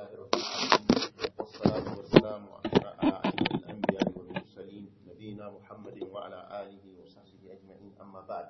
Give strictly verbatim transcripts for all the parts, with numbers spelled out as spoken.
لله رب العالمين والصلاة والسلام على أشرف الأنبياء والمرسلين نبينا محمد وعلى آله وصحبه أجمعين أما بعد.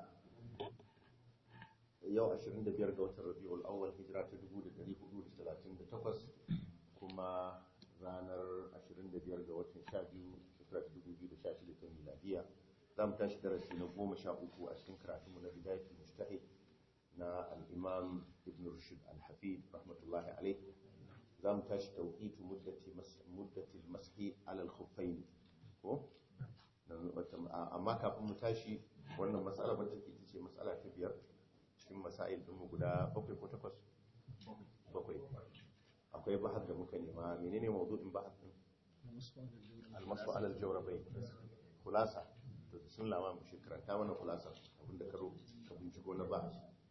yau ashirin da biyar ga watan Rabiul Awwal hijira ta dubu da ɗari hudu da talatin da takwas kuma ranar ashirin da biyar ga watan sha biyu shekara ta dubu biyu da sha shida ta miladiya. Za mu tashi darasi na goma sha uku a cikin karatunmu na Bidayatul Mujtahid na al-Imam Ibn Rushd al-Hafid rahmatullahi alayh. Za mu tashi tawqitu muddati muddati al-mashi ala al-khuffayn ko amma kafin mu tashi wannan mas'ala ba take ce mas'ala ta biyar cikin masail ɗinmu guda bakwai ko takwas bakwai akwai bahar da muka nema menene mawdu'in bahar din almasu alal jawrabain khulasa to sun lama mu shi karanta mana khulasa abinda ka rubuta ka binciko na bahar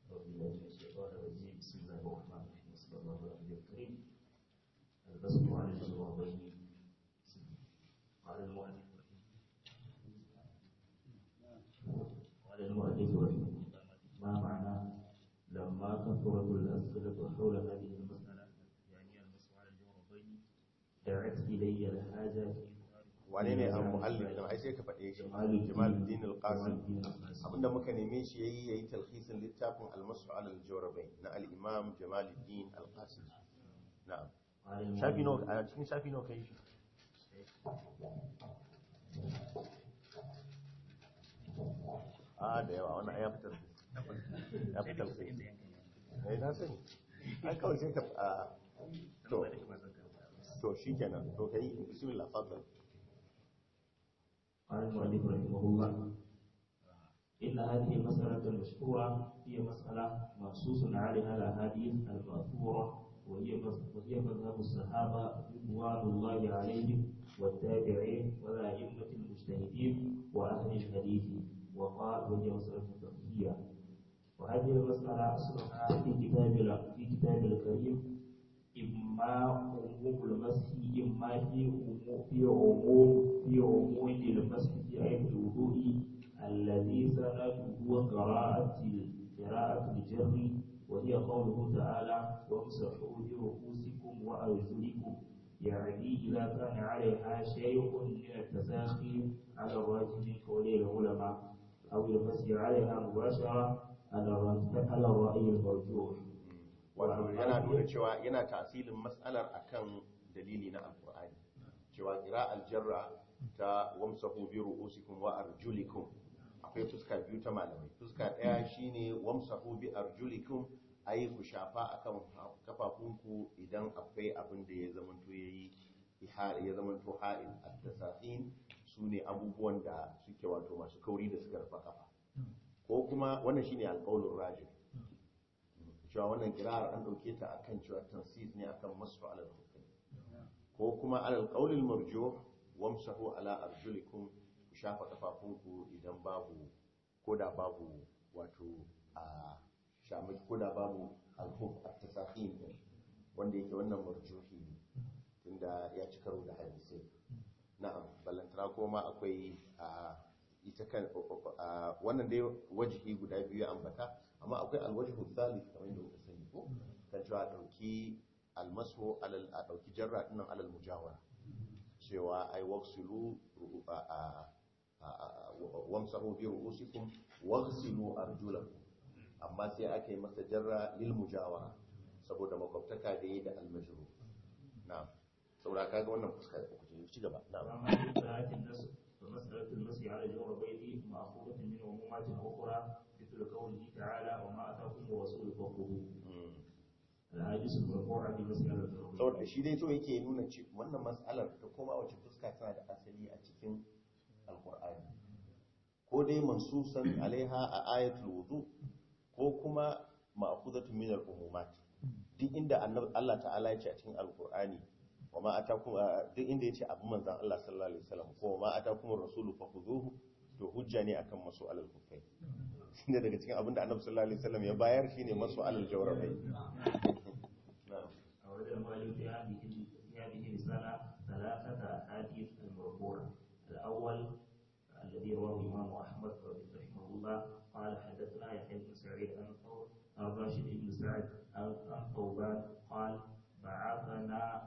ما معنى لما كثرت الأسئلة حول هذه المسألة يعني المسح على الجوربين دعت إلي الحاجة wane ne al-muallif dan ai sai ka faɗe shi Jamaluddin al-Qasim abinda muka neme shi yayi yayi talhisin littafin al-mas'u ala al-jawrabain na al-Imam Jamaluddin al-Qasim na'am shafi no a cikin shafi no kai shi a da yawa wannan ya fitar ya fitar sai eh na sani ai kawai sai ka to to shikenan to kai bismillah fadal. قال المؤلف رحمه الله إن هذه المسألة المشهورة هي مسألة منصوص عليها الأحاديث المأثورة وهي وهي مذهب الصحابة رضوان الله عليهم والتابعين والأئمة المجتهدين وأهل الحديث وقال وهي مسألة فقهية وهذه المسألة أصلها في كتاب في كتاب الكريم إما عموم المسح إما في عموم في عموم في عموم المسح في آية الوضوء الذي سنده قراءة قراءة الجر وهي قوله تعالى وامسحوا برؤوسكم وأرجلكم يعني إذا كان عليها شيء من التساخي على الراجح من قول العلماء أو المسح عليها مباشرة على الرأي المرجوح. wato yana nuna cewa yana tasirin mas'alar akan dalili na alqur'ani cewa qira'al jarra ta wamsahu bi ru'usikum wa arjulikum akwai fuska biyu ta malamai fuska daya shine wamsahu bi arjulikum ayi ku shafa akan kafafunku idan akwai abin da ya zamanto yayi ya zamanto ha'il at-tasahin sune abubuwan da suke wato masu kauri da suka rufa kafa ko kuma wannan shine alqaulur rajih cewa wannan kira'ar an dauke ta akan cewa tansis ne akan masu alal hukm ko kuma alal qaulil marjuh wamsahu ala arjulikum ku shafa kafafunku idan babu koda babu wato a shamaki koda babu al-hukm at-tasahin wanda yake wannan marjuhi ne tunda ya ci karo da hadisi na'am ballantana kuma akwai a ita kan wannan dai wajihi guda biyu ambata amma akwai alwajhu thalith kamar yadda kuka sani ko kan cewa dauki almasu alal a dauki jarra dinnan alal mujawara cewa ai waqsilu wamsahu bi ru'usikum waghsilu arjulakum amma sai aka yi masa jarra lil mujawara saboda makwabtaka da yi da almajru na'am saboda kaga wannan fuska da kuke ci gaba na'am ومسألة المسح على الجوربين مأخوذة من عمومات أخرى مثل قوله تعالى وما أتاكم الرسول فخذوه. الحديث المرفوع في مسألة الجوربين. saboda shi dai to yake nuna ce wannan mas'alar ta koma wace fuska tana da asali a cikin alqur'ani ko dai mansusan alaiha a ayatul wudu ko kuma ma'khudatu min al-umumat duk inda Allah ta'ala ya ce a cikin alqur'ani wama atakum duk inda yace abu manzon Allah sallallahu alaihi wasallam ko wama atakum ar-rasulu fakhuduhu to hujja ne akan masu alal kuffai shine daga cikin abinda Annabi sallallahu alaihi wasallam ya bayar shine masu alal jawrabai na'am awada malik ya bi ya bi risala thalathata hadith al-marfu' al-awwal alladhi rawahu Imam Ahmad rahimahullah qala hadathana Yahya ibn Sa'id an Rashid ibn Sa'd an Thawban qala بعثنا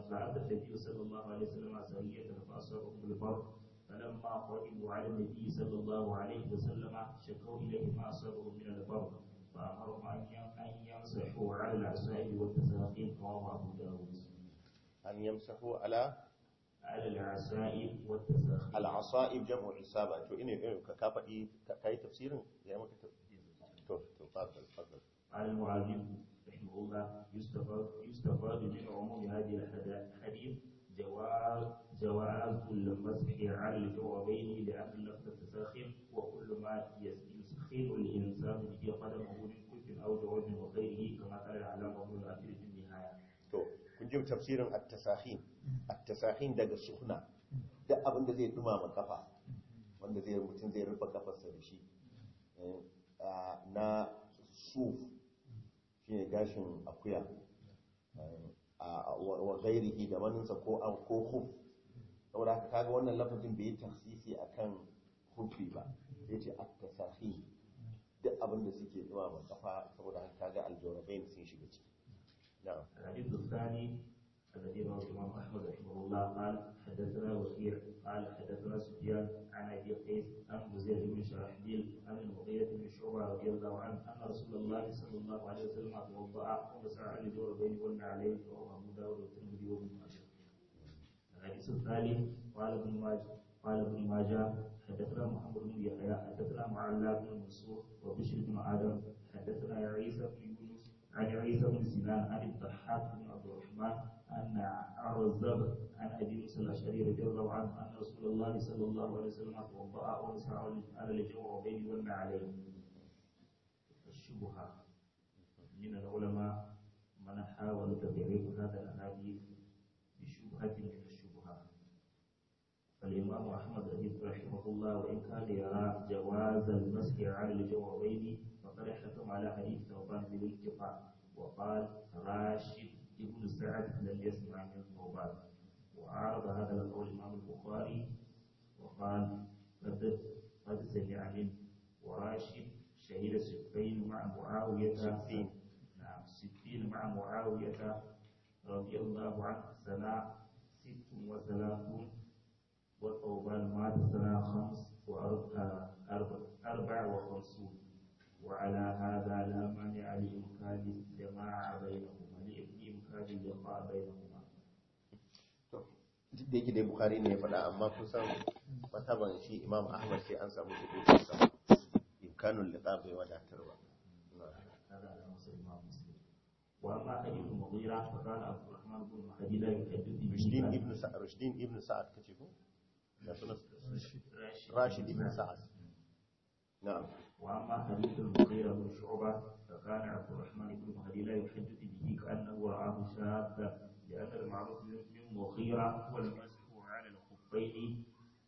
بعث النبي صلى الله عليه وسلم سرية فأصابهم بالبر فلما قدموا على النبي صلى الله عليه وسلم شكوا إليه ما أصابهم من البر فأمرهم أن يمسحوا على العصائب والتساقين رواه أبو داود. أن يمسحوا على على العصائب والتساقين. العصائب جمع عصابة. شو إني كافئ كاي تفسير يا مك تو تو تفضل تفضل. قال المعلم رحمه الله يستفاد يستفاد من عموم هذه الحديث جواز جواز المسح على الجوربين لأن اللفظ التساخن وكل ما يسخن الإنسان به قدمه من كف أو جورب وغيره كما قال العلامة ابن الأثير في النهاية. تو كنجم تفسير التساخين التساخين daga sukhna duk abin da zai dumama kafa wanda zai mutum zai rufe kafarsa da shi na suf shine gashin akuya wa gairihi da maninsa ko an ko huf saboda haka kaga wannan lafazin bai yi tafsisi akan hufi ba sai ce at-tasahi duk abin da suke zuwa ma kafa saboda haka kaga aljawrabain sun shiga ciki na'am الحديث الثاني الذي رواه الإمام أحمد رحمه الله قال حدثنا وكيع قال حدثنا سفيان عن أبي قيس عن زيد بن شرحبيل عن المغيرة بن شعبة رضي الله عنه أن رسول الله صلى الله عليه وسلم توضأ ومسح على الجوربين والنعلين رواه أبو داود والترمذي وابن ماجه. الحديث الثالث قال ابن ماجه قال ابن ماجه حدثنا محمد بن يحيى حدثنا معلى بن منصور وبشر بن آدم حدثنا عيسى بن يونس عن عيسى بن سنان عن الضحاك بن عبد الرحمن أن عرزب عن أبي موسى الأشعري رضي الله عنه أن رسول الله صلى الله عليه وسلم توضأ ومسح على الجوربين والنعلين. الشبهة من العلماء من حاول تضعيف هذا الحديث بشبهة من الشبهات. فالإمام أحمد رحمه الله وإن كان يرى جواز المسح على الجوربين فقد حكم على حديث ثوبان بالاتفاق وقال راشد ابن سعد لم يسمع من ثوبان وعارض هذا القول الإمام البخاري وقال قد قد سمع منه وراشد شهد سفين مع معاوية سفين نعم سفين مع معاوية رضي الله عنه سنة ست وثلاثون وثوبان مات سنة خمس وأربع وخمسون وعلى هذا لا مانع لإمكان الجماعة بينهما لإمكان اللقاء بينهما. duk da yake dai Bukhari ne ya faɗa amma kusan mataban shi Imam Ahmad sai an samu hukuncin sa imkanul liqa bai wadatar ba. هذا على مسلم مسلم. وأما حديث المغيرة فكان عبد الرحمن بن مهدي لا يحدث به. رشدين ابن سعد رشدين ابن سعد كتبه. راشد ابن سعد. نعم. وأما حديث المغيرة بن شعبة فكان عبد الرحمن بن مهدي لا يحدث به كأنه رآه شاذا لأن المعروف من مغيرة هو المسح على الخفين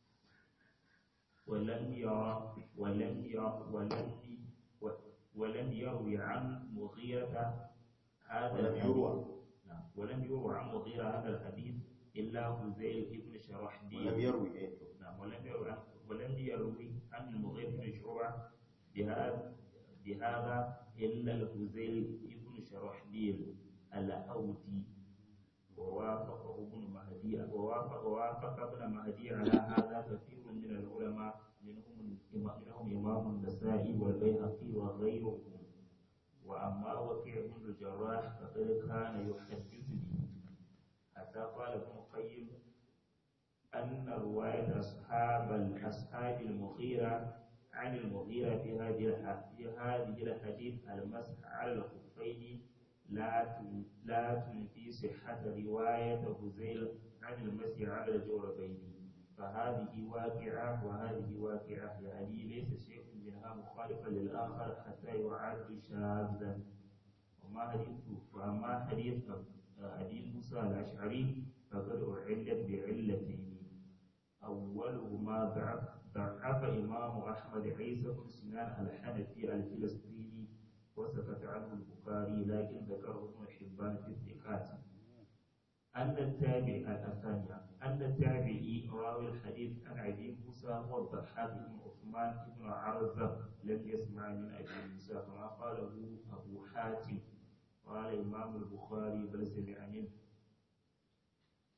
ولم يرى ولم يرى ولم ولم يروي عن مغيرة هذا ولم يروى نعم ولم يروى عن مغيرة هذا الحديث إلا هزيل بن شرحبيل ولم يروي نعم ولم يروي ولم يروي عن المغيرة بن شعبة بهذا بهذا إلا الهزيل بن شرحبيل الأودي ووافقه ابن مهدي ووافق ووافق ابن مهدي على هذا كثير من العلماء منهم منهم إمام النسائي والبيهقي وغيرهم. وأما وكيع بن الجراح فقد كان يحدث به حتى قال ابن القيم أن رواية أصحاب الأصحاب المغيرة عن المغيرة في هذه في هذه الحديث المسح على الخفين لا لا تنفي صحة رواية هزيل عن المسح على الجوربين فهذه واقعة وهذه واقعة يعني ليس شيء منها مخالفا للآخر حتى يعد شاذا. وما حديث وأما حديث حديث موسى الأشعري فقد أعلت بعلتين أولهما ضعف ضعف إمام أحمد عيسى بن سنان الحنفي الفلسطيني وسكت عنه البخاري لكن ذكره ابن حبان في الثقات. أن التابع الثانية أن التابعي راوي الحديث عن أبي موسى هو الضحاك بن عثمان بن عرزة لم يسمع من أبي موسى كما قاله أبو حاتم قال إمام البخاري بل سمع منه.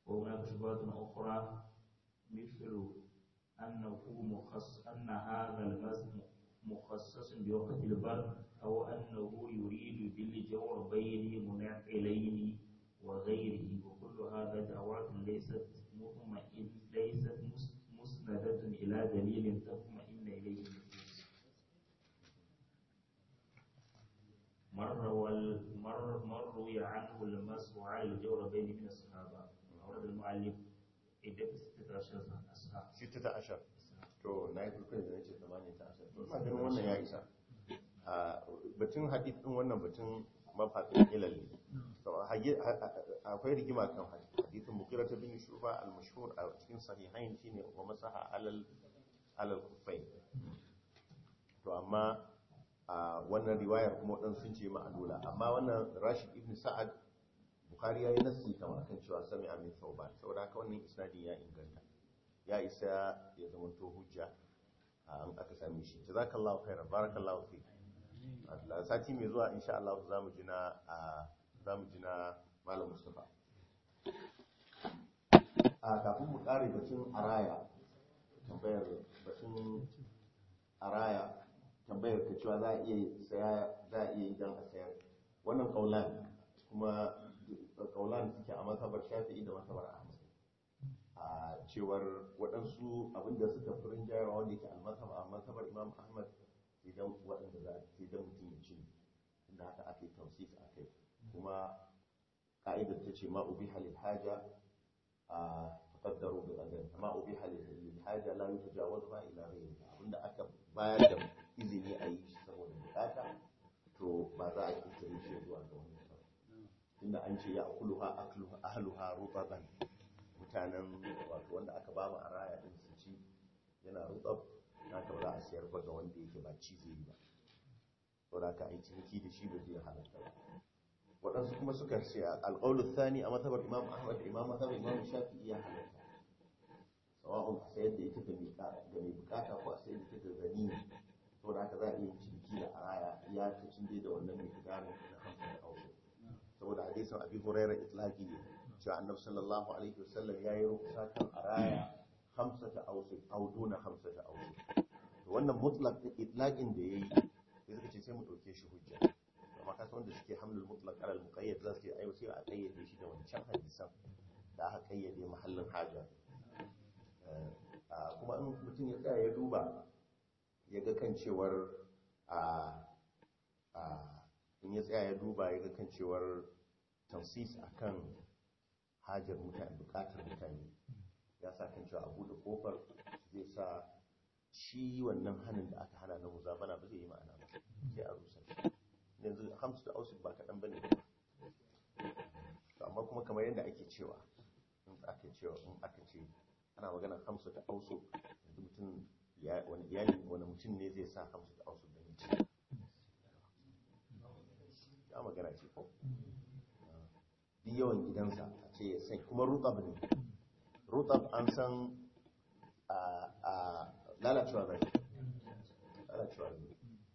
وهناك شبهات أخرى مثل أنه مخصص أن هذا المس مخصص بوقت البرد أو أنه يريد بالجوربين منعقلين وغيره، وكل هذا دعوات ليست مطمئن ليست مسندة إلى دليل تطمئن إليه. مر والمر مر روي عنه المس على الجوربين من الصحابة. أورد المؤلف عدة ستة عشر أصحاب. ستة عشر. to na yi kuskure da nace tamanin ta asar to ina ganin wannan ya isa a batun hadith din wannan batun mafatin ilal ne akwai rigima kan hadithin Mughira bin Shu'ba al-mashhur a cikin sahihain shine wa masaha alal alal kuffain to amma a wannan riwayar kuma wadan sun ce ma'adula amma wannan Rashid ibn Sa'ad Bukhari yayi nasi kamar kan cewa sami'a min Thawban saboda haka wannan isnadin ya inganta ya isa ya zamanto hujja an aka same shi jazakallahu khairan barakallahu fi Allah sati mai zuwa insha Allah zamu jina zamu jina malam Mustafa a kafin mu kare batun araya tambayar batun araya tambayar ka cewa za a iya saya za a iya idan a sayar wannan kaulan kuma kaulan suke a mazhabar Shafi'i da mazhabar Ahmad a cewar waɗansu abinda suka fi rinjayarwa wanda yake almasab a masabar Imam Ahmad idan waɗanda za a idan mutum ya ci inda haka ake tausif a kai kuma ka'idar ta ce ma ubiha lil haja a taqaddaru bil adad ma ubiha lil haja la yutajawazha ila ghayri abinda aka bayar da izini a yi saboda bukata to ba za a kinta shi zuwa ga wani ba inda an ce ya akuluha akluha ahluha rutaban mutanen wato wanda aka ba mu a raya din su ci yana rutsab haka ba za a siyar ba ga wanda yake ba ci zai yi ba to da ka yi ciniki da shi ba zai halatta ba waɗansu kuma suka ce alƙawlu thani a matabar Imam Ahmad da Imam Matabar Imam Shafi'i ya halatta sawa'un a sayar da ita ga mai bukata ko a sayar da ita ga gani to da haka za a iya ciniki da araya ya ta cin da wannan mai kidanin na hamsin da aure saboda hadisin Abi Hurairah itlaqi ne cewa annabi sallallahu alaihi wasallam yayi rukusa kan araya hamsata awsik aw duna hamsata awsik to wannan mutlaq itlaqin da yayi sai suka ce sai mu dauke shi hujja amma ka san wanda suke hamlul mutlaq ala al muqayyad za su ce ai sai a kayyade shi da wancan hadisan da aka kayyade mahallin haja kuma in mutum ya tsaya ya duba ya ga kan cewar a in ya tsaya ya duba ya ga kan cewar tansis akan hajar mutane bukatar mutane ya sa kan cewa abu da kofar zai sa shi wannan hannun da aka hana na muzabana ba zai yi ma'ana ba sai a rusa shi yanzu hamsu da ausik ba kaɗan ba ne amma kuma kamar yadda ake cewa in aka cewa in aka ce ana magana hamsu da ausik yanzu mutum wani iyali wani mutum ne zai sa hamsu da ausik da mutum ya magana ce ko duk yawan gidansa a ce sai kuma rutab ne rutab an san a lalacewa zai lalacewa ne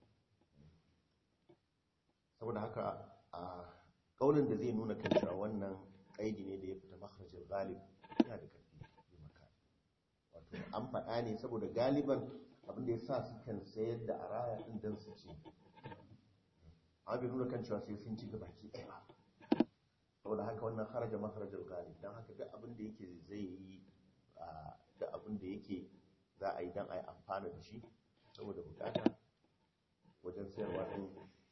saboda haka a kaunin da zai nuna kan cewa wannan kaidi ne da ya fita makharajin galib yana da karfi yi maka wato an faɗa ne saboda galiban abinda ya sa su kan sayar da araya ɗin don su ci an bai nuna kan cewa sai sun ci gabaki ɗaya ba saboda haka wannan haraja makharajin galib don haka duk abinda yake zai yi da abin da yake za a yi don a yi amfana da shi saboda bukata wajen sayarwa ɗin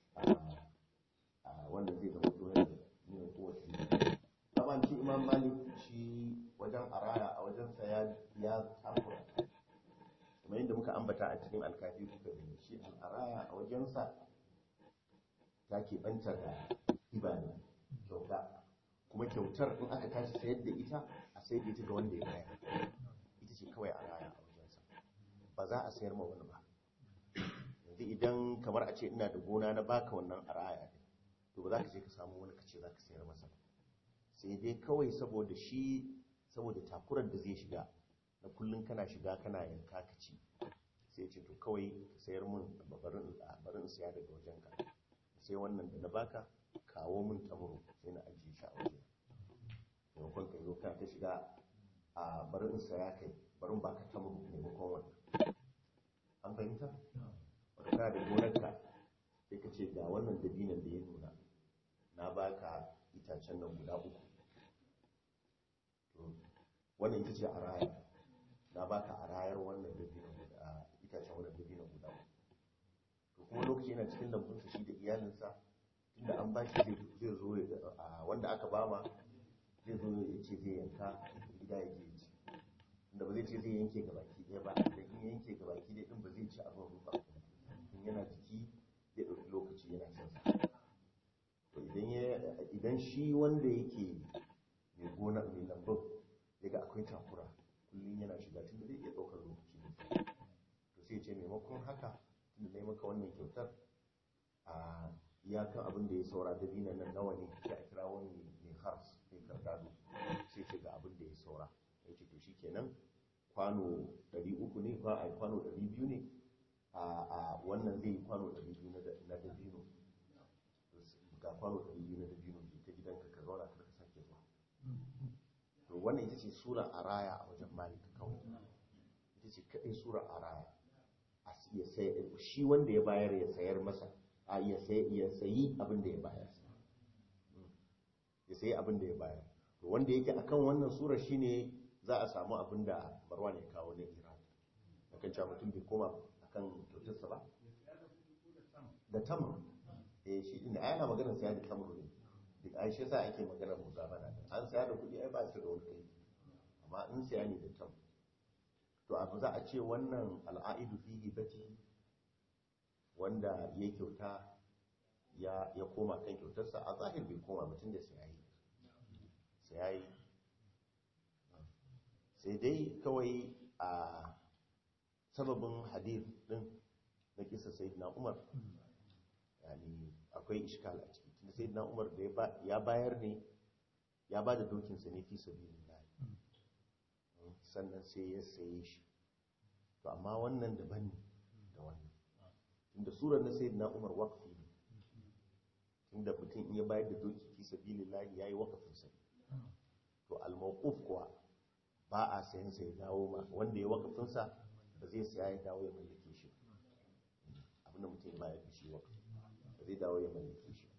wanda zai zama tsohon da yin kowace taban shi imam malik shi wajen araya a wajensa ya tsakura kuma yadda muka ambata a cikin alkafi kuka gani shi araya a wajensa ta keɓanta da hiba ne kyauta kuma kyautar in aka tashi sayar da ita a sayar da ita ga wanda ya bayar ita ce kawai a raya a wajensa ba za a sayar ma wani ba yanzu idan kamar a ce ina da gona na baka wannan a raya ne to ba za ka je ka samu wani ka ce za ka sayar masa ba sai dai kawai saboda shi saboda takurar da zai shiga na kullum kana shiga kana yanka ka ci sai ce to kawai ka sayar min barin siya daga wajenka sai wannan da na baka kawo min tamuru sai na ajiye shi a waje maimakon ka zo ka ta shiga bari in saya kai bari in baka tamuru maimakon wannan an fahimta wata kana da gonarka sai ka ce ga wannan dabinan da ya nuna na baka itacen nan guda uku wannan ita ce a raya na baka a rayar wannan dabinan guda itacen wannan dabinan guda uku to kuma lokaci yana cikin lambunsa shi da iyalinsa tunda an ba shi zai zo a wanda aka bama zai zo ya ce zai yanka gida ya je ci inda ba zai ce zai yanke ga baki ɗaya ba da in yanke ga baki ɗaya din ba zai ci abin rufa in yana jiki zai ɗauki lokaci yana cin sa to idan ya idan shi wanda yake mai gona mai lambun ya ga akwai takura kullum yana shiga tunda zai iya ɗaukar lokaci ne to sai ce maimakon haka tunda na yi maka wannan kyautar a iyakan abin da ya saura da dinan nan nawa ne sai a kira wani mai hars mai kardado sai ce ga abin da ya saura ya ce to shi kenan kwano ɗari uku ne ba a kwano ɗari biyu ne a wannan zai yi kwano ɗari biyu na dabino ga kwano ɗari biyu na dabino ta gidanka ka zauna ka sake zuwa to wannan ita ce sura a raya a wajen malika kawai ita ce kaɗai sura a raya shi wanda ya bayar ya sayar masa a ya sayi abin da ya bayar ya sayi abin da ya bayar to wanda yake akan wannan sura shine za a samu abin da Marwan ya kawo na Iran akan cewa mutum bai koma akan kyautarsa ba da tamr eh shi din ai ana maganar saya da tamr ne duk ai shi yasa ake maganar muzabana an saya da kuɗi ai ba su da wani kai amma in saya ne da tamr to abu za a ce wannan al'aidu fihi bati wanda ya kyauta ya koma kan kyautarsa a zahir bai koma mutum da sayayi sayayi sai dai kawai a sababin hadith din na kisa sayyidina Umar yani akwai iskal a ciki tunda sayyidina Umar da ya bayar ne ya ba da dokinsa ne fi sabilillah sannan sai ya saye shi to amma wannan daban ne da wannan tunda surar na sayyidina Umar waqfi ne tunda mutum in ya bayar da doki fi sabilillah yayi waqfin sa to al-mawquf kuwa ba a sayan sa ya dawo ma wanda ya waqfin sa ba zai saya ya dawo ya mallake shi abinda mutum ya bayar da shi waqfi ba zai dawo ya mallake shi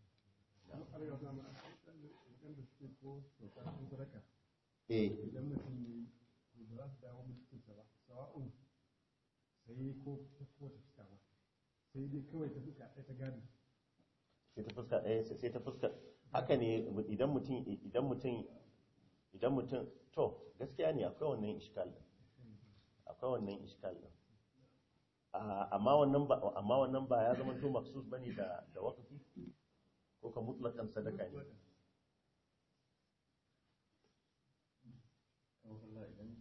eh idan mutum ne ba za su dawo mulkinsa ba sawa'un sai ko ta kowace fuska ba sai dai kawai ta fuska ɗaya ta gado sai ta fuska ɗaya sai ta fuska haka ne idan mutum idan mutum idan mutum to gaskiya ne akwai wannan iskal din akwai wannan iskal din amma wannan ba amma wannan ba ya zama to maksus bane da da waqfi ko ka mutlakan sadaka ne Allah idan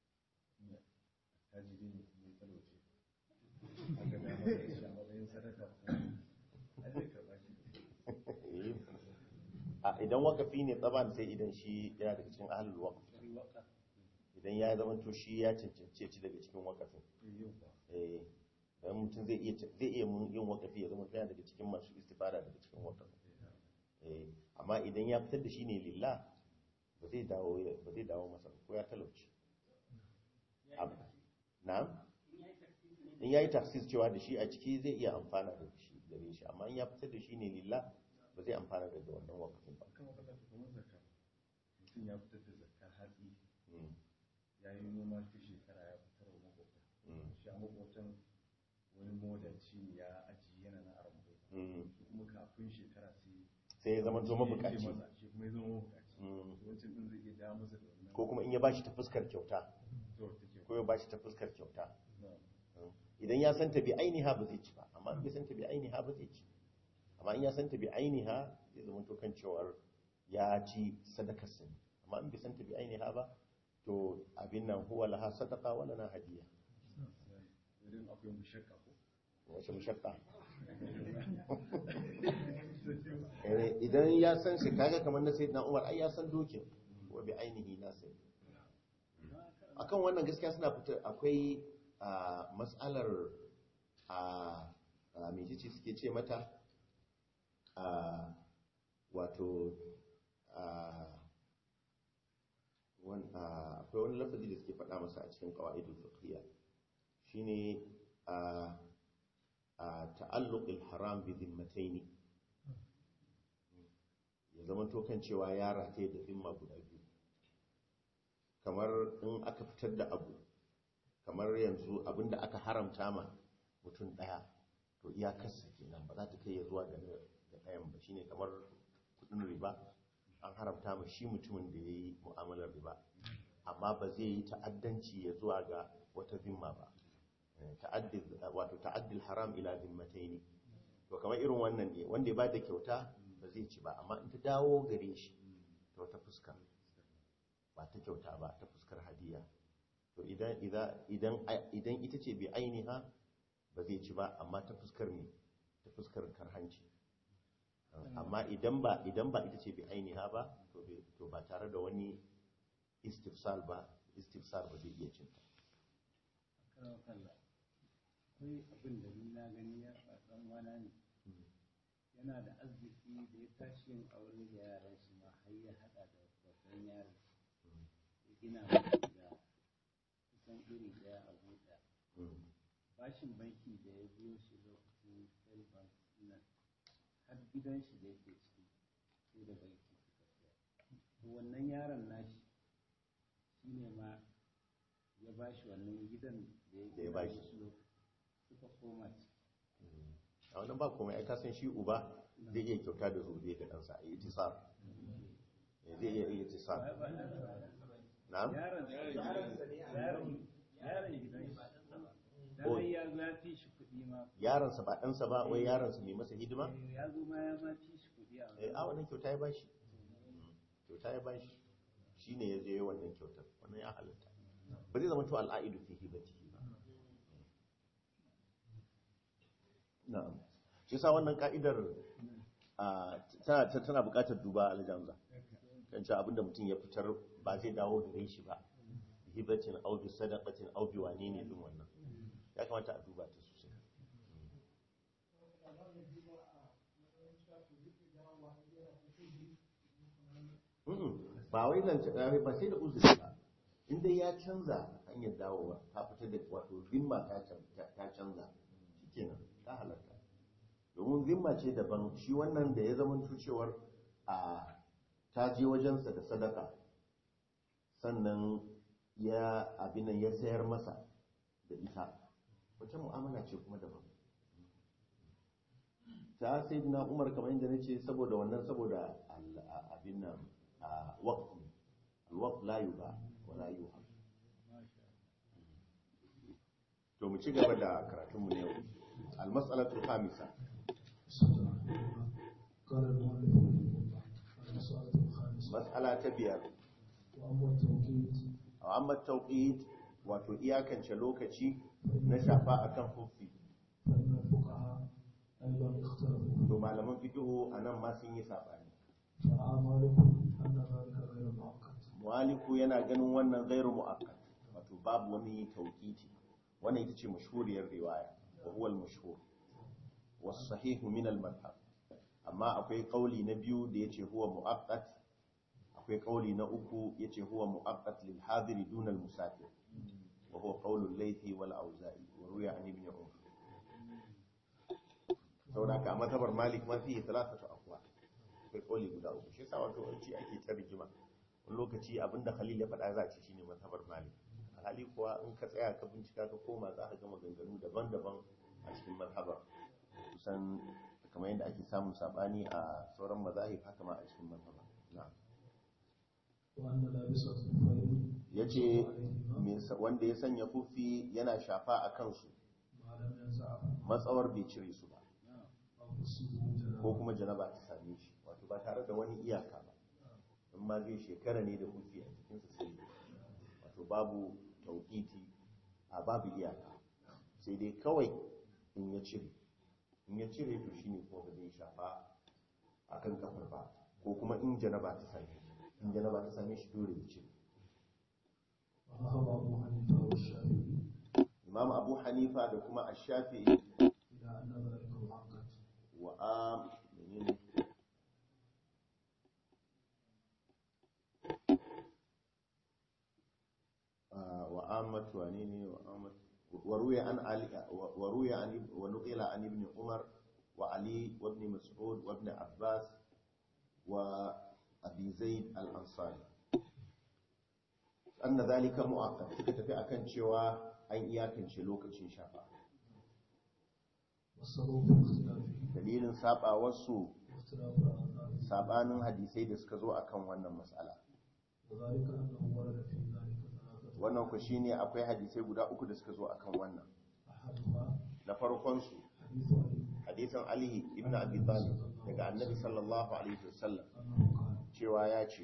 tajiri ne mai talauci aka dama da shi a matsayin sadaka a zai karɓa shi a idan wakafi ne tsaban sai idan shi yana daga cikin ahlul waqf idan ya zama to shi ya cancance ci daga cikin wakafin eh dan mutum zai iya zai iya yin wakafi ya zama yana daga cikin masu istifada daga cikin wakafi eh amma idan ya fitar da shi ne lillah ba zai dawo ba zai dawo masa ko ya talauci na'am in yayi tafsir cewa da shi a ciki zai iya amfana da shi gare shi amma in ya fitar da shi ne lillah ba zai amfana da wannan wakafin ba kan wakafin kuma zakka mutum ya fitar da zakka hatsi ya yi noma ta shekara ya fitar wa makwabta shi a makwabtan wani modanci ya ajiye yana na arabu kuma kafin shekara sai sai ya zama zama bukaci shi kuma ya zama bukaci wancan din zai iya dawo masa da wannan ko kuma in ya bashi ta fuskar kyauta ko ya bashi ta fuskar kyauta idan ya san ta bi ainiha ba zai ci ba amma in bai san ta bi ainiha ba zai ci amma in ya san ta bi ainiha zai zama to kan cewar ya ci sadakar sa amma in bai san ta bi ainiha ba to abin nan huwa laha sadaqa wa lana hadiya idan akwai mushakka ko wace mushakka idan ya san shi kaga kamar na sayyidina Umar ai ya san dokin wa bi ainihi na sai akan wannan gaskiya suna fitar akwai mas'alar a me ce suke ce mata wato akwai wani lafazi da suke faɗa masa a cikin qawaidul fiqhiyya shine a a ta'alluqil haram bi dhimmatayn ya zama to kan cewa ya rataye da zimma guda biyu kamar in aka fitar da abu kamar yanzu abinda aka haramta ma mutum daya to iyakarsa kenan ba za ta kai ya zuwa ga ɗayan ba shine kamar kudin riba an haramta ma shi mutumin da ya yi mu'amalar riba amma ba zai yi ta'addanci ya zuwa ga wata zimma ba wato ta'addil haram ila zimmataini to kamar irin wannan ne wanda ya ba da kyauta ba zai ci ba amma in ta dawo gare shi ta wata fuskar ba ta kyauta ba ta fuskar hadiya to idan idan idan ita ce bi ainiha ba zai ci ba amma ta fuskar me ta fuskar karhanci amma idan ba idan ba ita ce bi ainiha ba to to ba tare da wani istifsal ba istifsal ba zai iya cinta akwai abin da ni na gani ya faɗan wana ne yana da arziki da ya tashi yin aure da yaran shi ma har ya haɗa da babban yaron ya gina musu da kusan iri ɗaya a buɗa bashin banki da ya biyo shi lokacin sel bank nan har gidan shi da yake ciki sai da banki suka siya to wannan yaron nashi shine ma ya bashi wannan gidan da ya bashi suka koma ciki a wannan ba komai ai kasan shi uba zai iya kyauta da zobe ga ɗansa a itisar zai iya iya itisar na'am yaron yaron gidan shi dan ya zafi shi kuɗi ma yaronsa ba ɗansa ba wai yaronsa mai masa hidima ya zo ma ya ma fi shi kuɗi a eh a wannan kyauta ya bashi kyauta ya bashi shine ya je wannan kyautar wannan ya halatta ba zai zama to al'aidu fi hibatihi ba na'am shi yasa wannan ka'idar tana tana buƙatar duba aljanza kan cewa abinda mutum ya fitar ba zai dawo gare shi ba hibatin aw bi sadaqatin aw bi wane ne din wannan ya kamata a duba ta sosai ba wai zance ba sai da uzuri ba inda ya canza hanyar dawowa ta fitar da wato zimma ta canza shikenan ta halarta domin zimma ce daban shi wannan da ya zama cewar a ta je wajensa da sadaka sannan ya abinan ya sayar masa da ita wata mu'amala ce kuma daban ta sai na umar kamar yadda na ce saboda wannan saboda abin nan waqti alwaqt la yuba wa la yuha to mu ci gaba da karatun mu ne yau almas'alatu khamisa mas'ala ta biyar wa amma tawqit wato iyakance lokaci na shafa akan hufi to malaman fiqhu anan ma sun yi sabani Maliku yana ganin wannan ghairu mu'akkad wato babu wani tawqiti wannan ita ce mashhuriyar riwaya wa huwa al-mashhur was-sahih min al-madhhab amma akwai kauli na biyu da yace huwa mu'akkad akwai kauli na uku yace huwa mu'akkad lil hadiri dun al-musafir wa huwa qawl al-laythi wal auza'i wa ruya an ibn umar saboda ka matabar malik ma fi thalathatu aqwa akwai kauli guda uku shi yasa wato an ce ake ta rigima wani lokaci abinda khalil ya faɗa za a ci shine matabar malik hali kuwa in ka tsaya ka bincika ka koma za ka ga maganganu daban-daban a cikin mazhabar kusan kamar yadda ake samun sabani a sauran mazahib haka ma a cikin mazhabar na'am yace wanda ya sanya kufi yana shafa a kansu matsawar bai cire su ba ko kuma janaba ta same shi wato ba tare da wani iyaka ba in ma zai shekara ne da kufi a cikinsa sai wato babu tauƙiti a babu iyaka sai dai kawai in ya cire in ya cire to shine kuma ba zai shafa akan kafar ba ko kuma in janaba ta same shi in janaba ta same shi dole ya cire imam abu hanifa da kuma ash-shafi'i wa am menene وعامة وعنيني وعامة وروي عن علي وروي عن ونقل عن ابن عمر وعلي وابن مسعود وابن عباس وأبي زيد الأنصاري أن ذلك مؤقت كتفي أكن شوا أن إياكن شلوك شنشافا dalilin saba wasu sabanin hadisai da suka zo akan wannan mas'ala wannan ku shine akwai hadisai guda uku da suka zo akan wannan na farkon su hadisin Ali ibn Abi Talib daga Annabi sallallahu alaihi wasallam cewa ya ce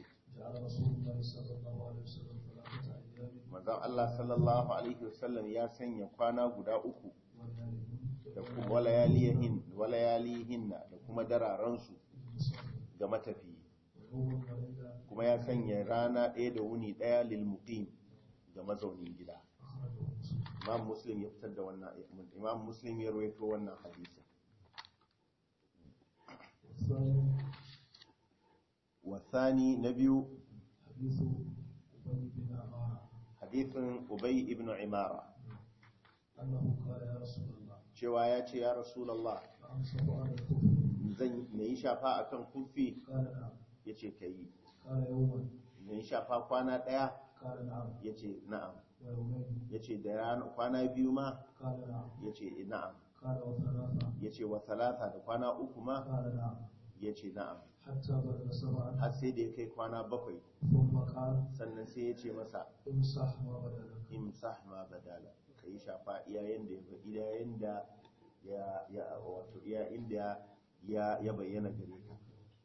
manzon Allah sallallahu alaihi wasallam ya sanya kwana guda uku da kuma walayalihin walayalihin da kuma dararansu ga matafiyi kuma ya sanya rana ɗaya da wuni ɗaya lil muqim ga mazaunin gida. Imam Muslim ya fitar da wannan Imam Muslim ya rawaito wannan hadisi. Wasani na biyu hadithin Ubay ibn Imara cewa ya ce ya Rasulullah zan yi shafa akan kufi ya ce ka yi na yi shafa kwana ɗaya ya ce na'am ya ce da kwana biyu ma ya ce na'am ya ce wa talata da kwana uku ma ya ce na'am har sai da ya kai kwana bakwai sannan sai ya ce masa imsah ma badala ka yi shafa iyayen da ya wato iyayen da ya bayyana gare ka.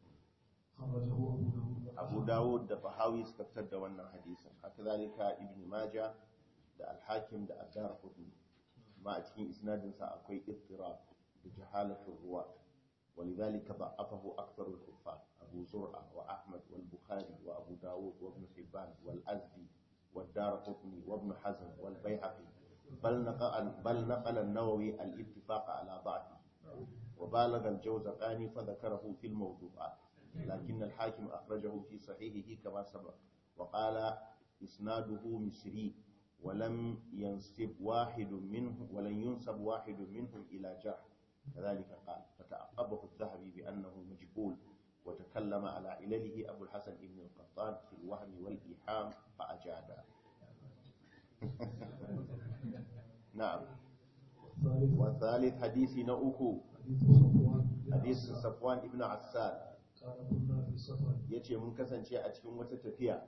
Abu Dawud da Bahawi suka fitar da wannan hadisin haka zalika Ibn Majah da Al-Hakim da Ad-Darqutni ma a cikin isnadinsa akwai ittirab da jahalatul ruwa ولذلك ضعفه أكثر الحفاظ أبو زرعة وأحمد والبخاري وأبو داود وابن حبان والأزدي والدارقطني وابن حزم والبيهقي بل نقل, بل نقل النووي الاتفاق على ضعفه وبالغ الجوزقاني فذكره في الموضوعات لكن الحاكم أخرجه في صحيحه كما سبق وقال إسناده مصري ولم ينسب واحد منه ولن ينسب واحد منهم إلى جرح كذلك قال فتعقبه الذهبي بأنه مجهول وتكلم على علله أبو الحسن ابن القطان في الوهم والإيحام فأجاد. نعم. والثالث حديث نؤكو حديث صفوان ابن عسال yace mun kasance a cikin wata tafiya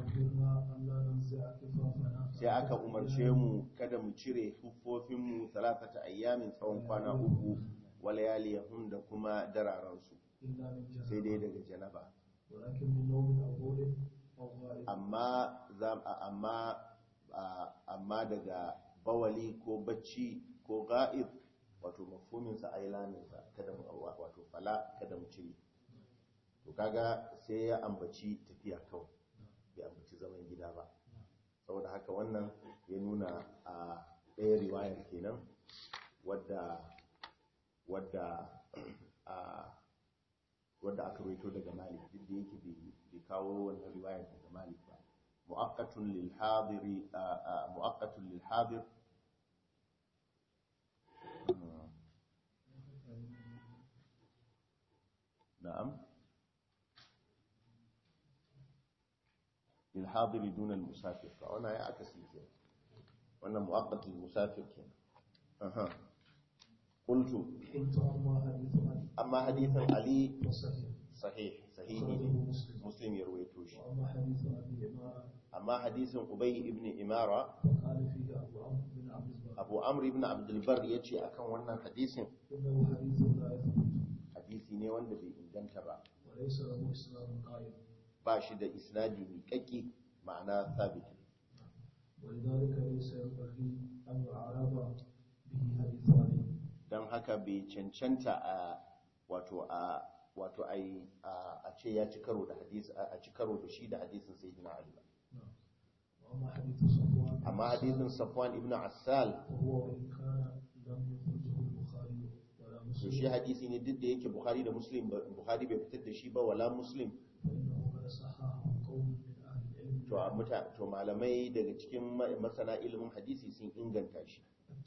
sai aka umarce mu kada mu cire huffofinmu talatata ayyamin tsawon kwana uku walayaliyahum da kuma dararansu sai dai daga janaba amma amma amma daga bawali ko bacci ko ga'ib wato mafhuminsa ailaninsa kada mu wato fala kada mu cire to kaga sai ya ambaci tafiya kawai ya ambaci zaman gida ba saboda haka wannan ya nuna a ɗaya riwayar kenan wadda wadda a wadda aka rawaito daga Malik duk da yake bai kawo wannan riwayar daga Malik ba mu'aqqatun lil hadiri mu'aqqatun lil hadir na'am للحاضر دون المسافر فأنا يا أكسي كده وأنا مؤقت للمسافر كده أها قلت قلت أما حديث أما حديث علي صحيح صحيح صحيح مسلم يرويتوش وأما حديث أبي إمارة أما حديث أبي ابن إمارة فقال فيه أبو عمرو بن عبد البر أبو عمرو بن عبد البر يجي أكن wannan hadisin إنه حديث لا يثبت hadisi ne wanda bai inganta ba وليس له إسناد قائم ba shi da isnadi mai kakki ma'ana sabit ولذلك ليس ينبغي أن يعرض به حديثان dan haka bai cancanta a wato a wato ai a ce ya ci karo da hadisi a ci karo da shi da hadisin sayyidina Ali ba وأما حديث صفوان amma hadisin Safwan ibn Assal وهو وإن كان لم يخرجه البخاري ولا to مسلم shi hadisi ne duk da yake Bukhari da Muslim Bukhari bai fitar da shi ba wala Muslim فإنه قد صححه قوم من أهل العلم to a muta to malamai daga cikin masana ilimin hadisi sun inganta shi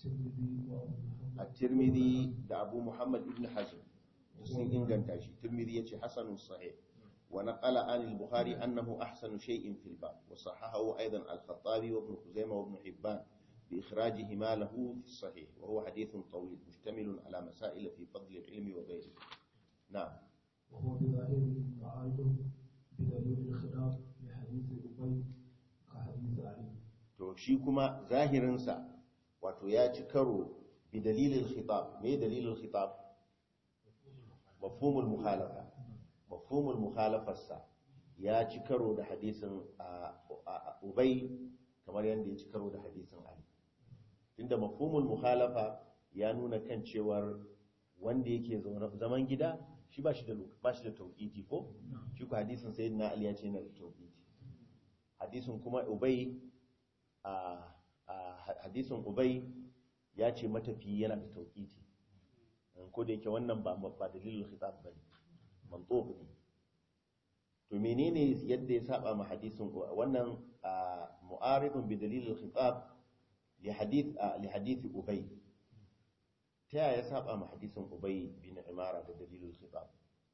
at-Tirmidhi da Abu Muhammad ibn Hazm sun inganta shi. Tirmidhi yace hasanun sahih wa naqala an al-Bukhari annahu ahsanu shay'in fil bab wa sahahahu aidan al-Khattabi wa Ibn Khuzaimah wa Ibn Hibban bi ikhrajihima lahu fi as-sahih wa huwa hadithun tawil mushtamil ala masail fi fadl al-ilmi wa ghayrihi. na'am وهو بظاهره معارض بدليل الخلاف لحديث أبي كحديث علي. to shi kuma zahirinsa wato ya ci karo bi dalilin khitab. me dalilin khitab? mafhumul mukhalafa. mafhumul mukhalafarsa ya ci karo da hadisin Ubay kamar yadda ya ci karo da hadisin Ali. Tunda mafhumul mukhalafa ya nuna kan cewar wanda yake zaman gida shi ba shi da ba shi da tauqiti ko shi ko hadisin sayyidina Ali ya ce yana da tauqiti. hadisin kuma Ubay a hadisin Ubay ya ce matafi yana da tauqiti. ko da yake wannan ba ba dalilul khitab bane, mantuq ne. to menene yadda ya saba ma hadisin wannan mu'aridun bi dalilul khitab li hadith li hadith Ubay? ta ya saba ma hadisin Ubay bin Imara da dalilul khitab?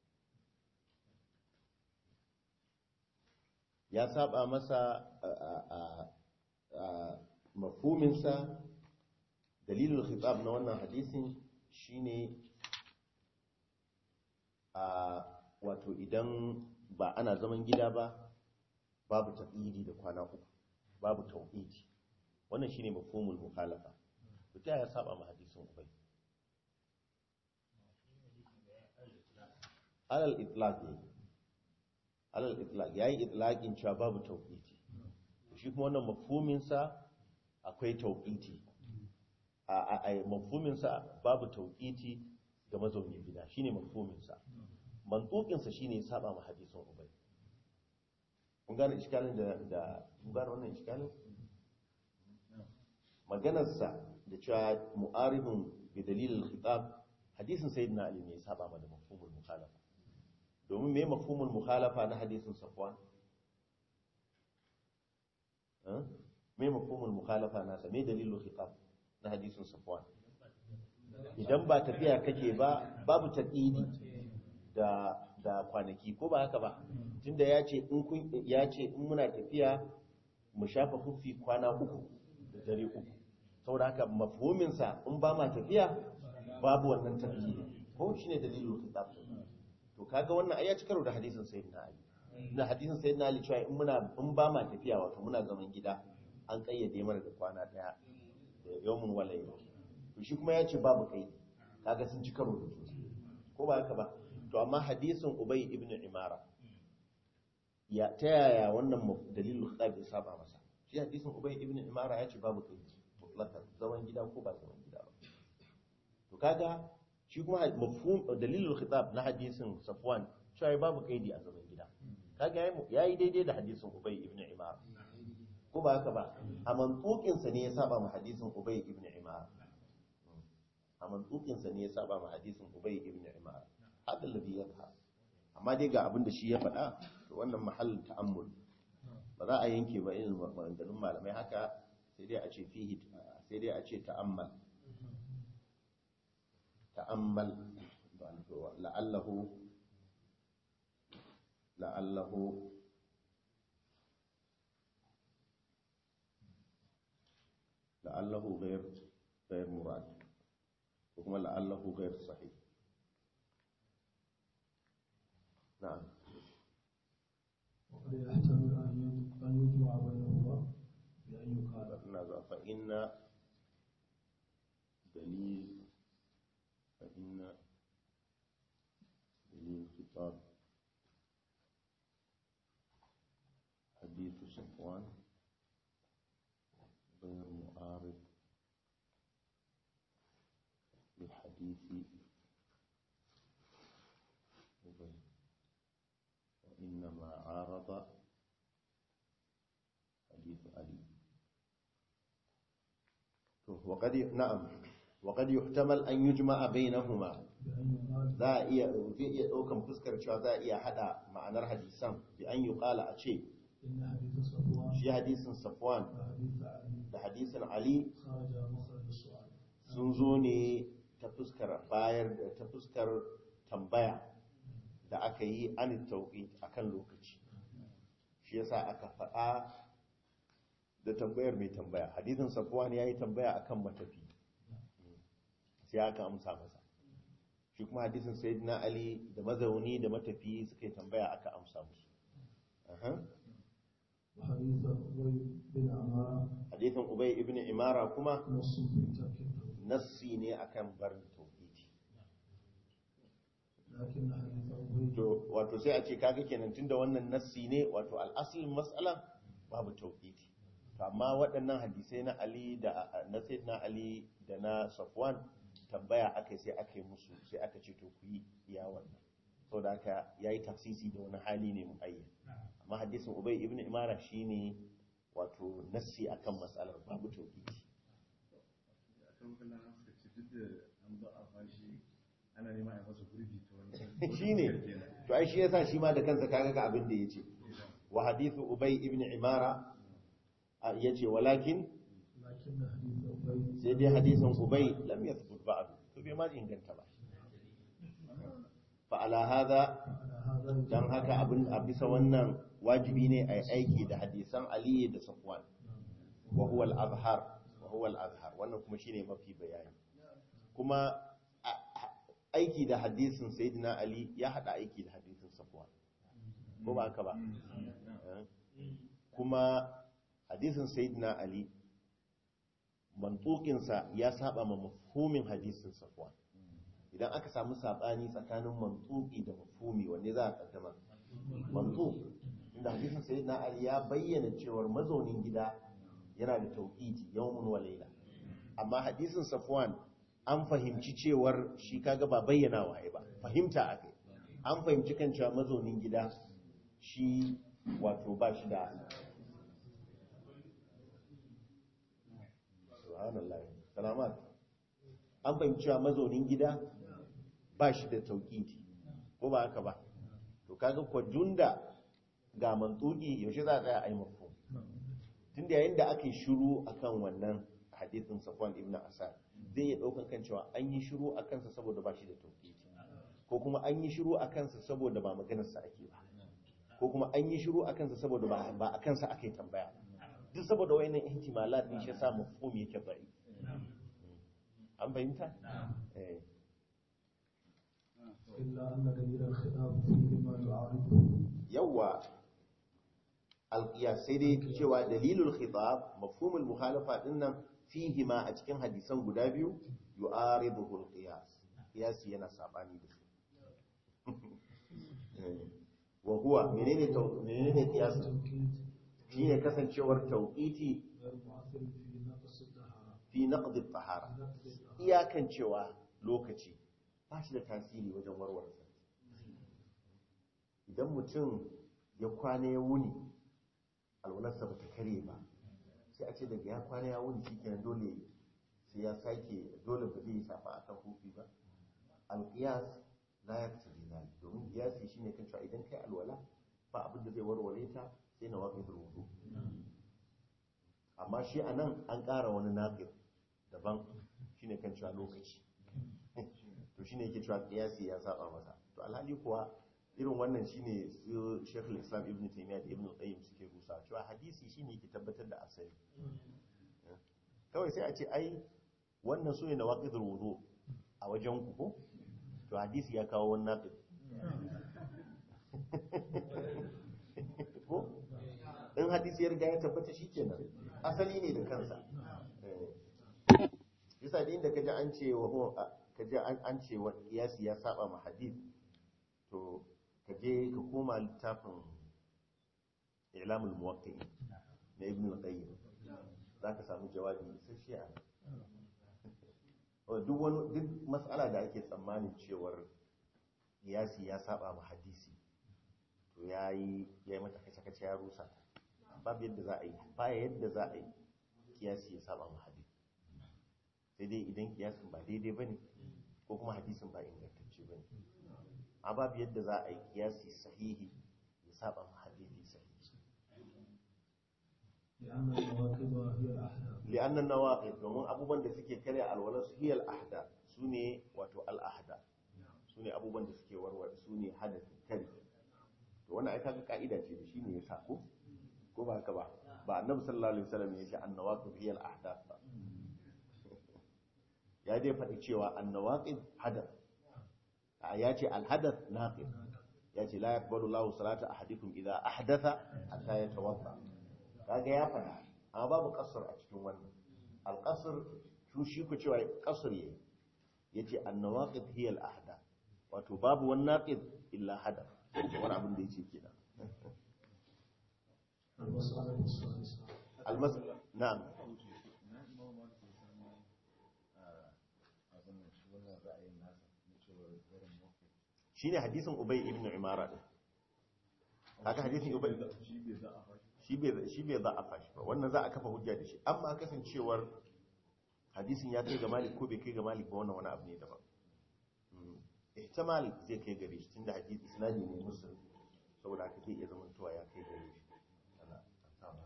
ya saba masa mafhuminsa. dalilul khitab na wannan hadisin shine a wato idan ba ana zaman gida ba babu taqidi da kwana uku, babu tauhidi. wannan shine mafhumul mukhalafa. to ta ya saba ma hadisin Ubay? alal itlaq ne alal itlaq yayi itlaqin cewa babu tauhidi. shi kuma wannan mafhumin sa akwai tauhidi. a a mafhumin sa babu tauhidi ga mazaunin gida shine mafhumin sa. mantuqin sa shine ya saba ma hadisin Ubay. kun gane iskalin da da kun gane wannan iskalin? maganar sa da cewa mu'aribun bi dalilil khitab hadisin sayyidina Ali ne ya saba ma da mafhumul mukhalafa. domin me mafhumul mukhalafa na hadisin Safwan? eh me mafhumul mukhalafa na sa me dalilul khitab na hadisin Safwan? idan ba tafiya kake ba babu taqidi da da kwanaki ko ba haka ba, tunda yace in kun yace in muna tafiya mu shafa huffi kwana uku da dare uku. saboda haka mafhumin sa in ba ma tafiya babu wannan taqidi ko shine dalilul khitab. to kaga wannan ai ya ci karo da hadisin sayyidina Ali. da hadisin sayyidina Ali cewa in muna in ba ma tafiya wato muna zaman gida an kayyade mana da kwana daya da yawmun walayl. to shi kuma yace babu kai, kaga sun ci karo da juna ko ba haka ba? to amma hadisin Ubay ibn Imara ya ta yaya wannan dalilul khitab ya saba masa? shi hadisin Ubay ibn Imara yace babu kai mutlaqan zaman gida ko ba zaman gida ba. to kaga shi kuma mafhum dalilul khitab na hadisin Safwan cewa babu kaidi a zaman gida, kaga yayi daidai da hadisin Ubay ibn Imara ko ba haka ba? a mantuqin sa ne ya saba ma hadisin Ubay ibn Imara. a mantuqin sa ne ya saba ma hadisin Ubay ibn Imara. hada alladhi yadha. amma dai ga abin da shi ya faɗa, to wannan mahallin ta'ammul ba za a yanke ba irin maganganun malamai haka, sai dai a ce fihi sai dai a ce ta'ammal ta'ammal la'allahu la'allahu la'allahu ghayr ghayr murad ko kuma la'allahu ghayr sahih. na'am. وقد يحتمل أن يجمع بينهما بأن يقال فإن دليل فإن دليل خطاب حديث صفوان غير معارض لحديث أبي، وإنما عارض حديث علي. وقد نعم وقد يحتمل أن يجمع بينهما. za a iya zai iya ɗaukan fuskar cewa za a iya haɗa ma'anar hadisan bi an yi ƙala a ce إن حديث صفوان shi hadisin Safwan وحديث علي da hadisin Ali خرج مخرج السؤال sun zo ne ta fuskar bayar da ta fuskar tambaya da aka yi an tauqit akan lokaci shi yasa aka faɗa da tambayar mai tambaya hadisin Safwan yayi tambaya akan matafi sai aka amsa masa shi kuma hadisin Sayyidina Ali da mazauni da matafi suka yi tambaya aka amsa musu aha وحديث أبي بن عمارة hadisin Ubay ibn Imara kuma نص في ترك التوحيد nassi ne akan barin tauhidi لكن حديث أبي to wato sai a ce kaga kenan tunda wannan nassi ne wato al'aslin mas'alan babu tauhidi to amma waɗannan hadisai na Ali da na Sayyidina Ali da na Safwan tambaya akai sai aka yi musu sai aka ce to ku yi iya wannan saboda haka yayi tafsisi da wani hali ne muayyan amma hadisin Ubay ibn Imara shine wato nassi akan mas'alar babu tauhidi a kan kula suka ce duk da an ba a fashi ana neman a masa gurbi ta wani shine to ai shi yasa shi ma da kansa kaga ga abin da yace wa hadithu Ubay ibn Imara a- yace walakin لكن حديث أبي sai dai hadisin Ubay lam yathbut ba'd to bai ma inganta ba fa ala hada على هذا dan haka abin a bisa wannan wajibi ne ai aiki da hadisan Ali da Safwan wa huwa al-azhar wa huwa al-azhar wannan kuma shine mafi bayani kuma a- a- aiki da hadisin Sayyidina Ali ya hada aiki da hadisin Safwan ko ba haka ba Eh? kuma hadisin Sayyidina Ali mantukinsa ya saba ma mafhumin hadisin Safwan idan aka samu sabani tsakanin mantuki da mafhumi wanne za a kaddama mantuk inda hadisin Sayyidina Ali ya bayyana cewar mazaunin gida yana da tauqiti yawmun wa layla amma hadisin Safwan an fahimci cewar shi kaga ba bayyana waye ba fahimta akai an fahimci kan cewa mazaunin gida shi wato ba shi da subhanallah salamat an fahimci cewa mazaunin gida ba shi da tauqiti ko ba haka ba to kaga ko dunda ga mantuki yaushe za a tsaya ai mafhum tunda yayin da aka yi shiru akan wannan hadisin Safwan ibn Asad zai iya daukan kan cewa an yi shiru akan sa saboda ba shi da tauqiti ko kuma an yi shiru akan sa saboda ba maganar sa ake ba ko kuma an yi shiru akan sa saboda ba ba akan sa ake tambaya duk saboda wayannan ihtimalat ne shi yasa mafhum yake bai an fahimta eh إلا أن دليل الخلاف فيهما يعارضه yawa alqiyas sai dai cewa dalilul khitab mafhumul mukhalafa dinnan fihi ma a cikin hadisan guda biyu yu'ariduhu alqiyas qiyasi yana sabani da su wa huwa menene taw menene qiyas التوكيد shine kasancewar tauqiti غير مؤثر في نقص الطهارة fi naqd at-tahara نقص الطهارة iyakan cewa lokaci ba shi da tasiri wajen warware sa idan mutum ya kwana ya wuni alwalarsa ba ta kare ba sai a ce daga ya kwana ya wuni shi kenan dole sai ya sake dole ba zai yi safa akan hufi ba alqiyas la yaktabi zalik domin qiyasi shine kan cewa idan kai alwala ba abin da zai warware ta sai na waqidul wudu amma shi anan an ƙara wani naqid daban shine kan cewa lokaci to shine yake cewa qiyasi ya saba masa to alhali kuwa irin wannan shine su Sheikh al-Islam Ibn Taymiyyah da Ibn Qayyim suke rusa cewa hadisi shine yake tabbatar da asali kawai sai a ce ai wannan sune nawaqidul wudu a wajen ku ko to hadisi ya kawo wannan naqid ko in hadisi ya riga ya tabbata shikenan asali ne da kansa yasa da inda kaji an ce wa kaji an ce wa qiyasi ya saba ma hadith to kaje ka koma littafin i'lamul muwaqqi'in na ibn al-qayyim zaka samu jawabi isasshe a duk wani duk mas'ala da ake tsammanin cewar qiyasi ya saba ma hadisi to yayi yayi mata kace kace ya rusa babu yadda za a yi ba yadda za a yi qiyasi ya saba ma hadisi sai dai idan kiyasin ba daidai bane ko kuma hadisin ba ingantacce bane a babu yadda za a yi kiyasi sahihi ya saba ma hadisi sahihi هي الأحداث li'annan nawaqid domin abubuwan da suke karya alwala su hiyal ahda sune wato al ahda sune abubuwan da suke warware sune hadasi kari to wannan ai kaga kaida ce da shine ya sako ko ba haka ba ba annabi sallallahu alaihi wasallam ya ce an nawaqid hiyal ahdath ba ya dai faɗi cewa an nawaqid hadath ya ce al hadath naqid ya ce la yaqbalu Allahu salata ahadikum idha ahdatha hatta yatawadda kaga ya faɗa amma babu kasar a cikin wannan alƙasar su shi ku cewa kasar yayi yace an-nawaqid hiya al-ahda wato babu wani naqid illa hada wani abin da yake kenan al-mas'ala na'am shine hadisin Ubay ibn Umara din haka hadisin Ubay shi bai za a fashi ba wannan za a kafa hujja da shi amma kasancewar hadisin ya kai ga malik ko bai kai ga malik ba wannan wani abu ne daban ihtimal zai kai gare shi tunda hadisi isnadi ne muslim saboda haka zai iya zamantowa ya kai gare shi ana samu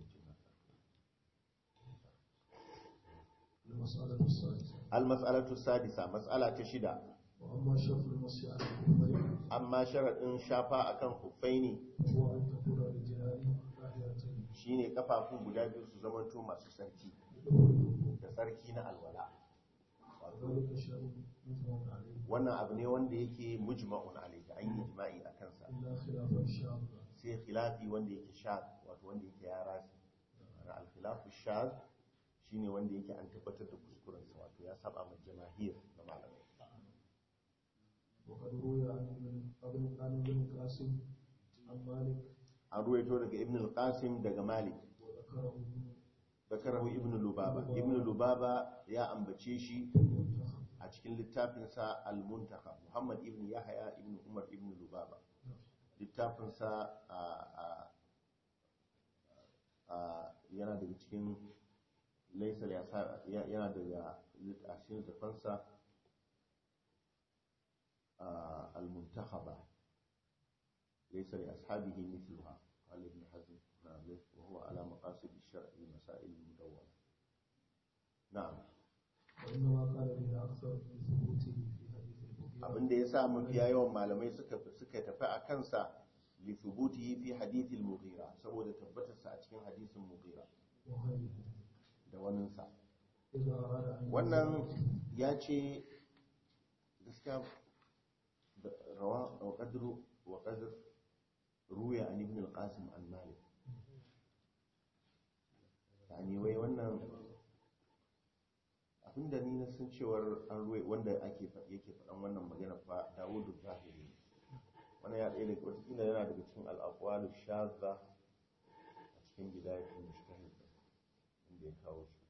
al-mas'alatu sadisa mas'ala ta shida amma sharadin shafa akan hufaini shine kafafun guda biyu su zamanto masu sarki da sarki na alwala wannan abu ne wanda yake mujma'un alayhi an yi ijma'i a kansa sai khilafi wanda yake shaz wato wanda yake ya rasi ana al-khilafu shaz shine wanda yake an tabbatar da kuskuren sa wato ya saba ma jama'ir na malamai وقد روي عن ابن عن ابن القاسم عن مالك an ruwaito daga ibn al-qasim daga malik zakarahu ibn lubaba ibn lubaba ya ambace shi a cikin littafinsa al-muntaqa muhammad ibn yahya ibn umar ibn lubaba littafinsa yana daga cikin laisa yana daga littafin zafansa al-muntakhaba ليس لأصحابه مثلها قال ابن حزم نعم وهو على مقاصد الشرع المسائل المدونة نعم وإنما قال به أكثر لثبوته في حديث المغيرة abin da yasa mafiya yawan malamai suka suka tafi a kansa li thubutihi fi hadith al-mughira saboda tabbatar sa a cikin hadisin mughira da wannan sa wannan ya ce gaskiya rawa wa qadru wa qadr ruya an ibn al-qasim an malik yani wai wannan abinda ni na san cewar an ruwa wanda ake yake faɗan wannan magana fa Dawudu Zahiri wannan ya ɗaya daga wata yana daga cikin al-aqwalu shadha a cikin bidayatul mujtahid inda ya kawo shi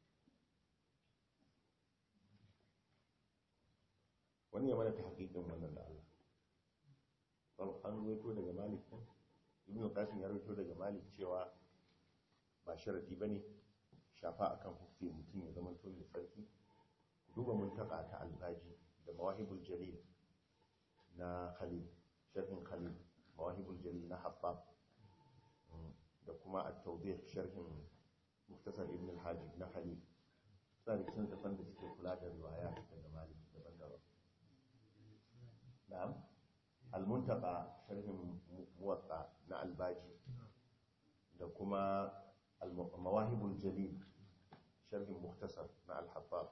wani ya mana ta hakikin wannan da Allah an ruwaito daga Malik ibn al-Qasim ya ruwaito daga Malik cewa ba sharadi bane shafa akan hufi mutum ya zama to mai sarki duba muntaka ta albaji da mawahibul jalil na Khalil sharhin Khalil mawahibul jalil na Habbab da kuma at-tawdih sharhin muftasar ibn al-Hajib na Khalil sai sun tafan da suke kula da riwaya daga Malik daban-daban na'am al-muntaka sharhin muwatta na albaji da kuma al-mawahibul jalil sharhin muftasar na al-Habbab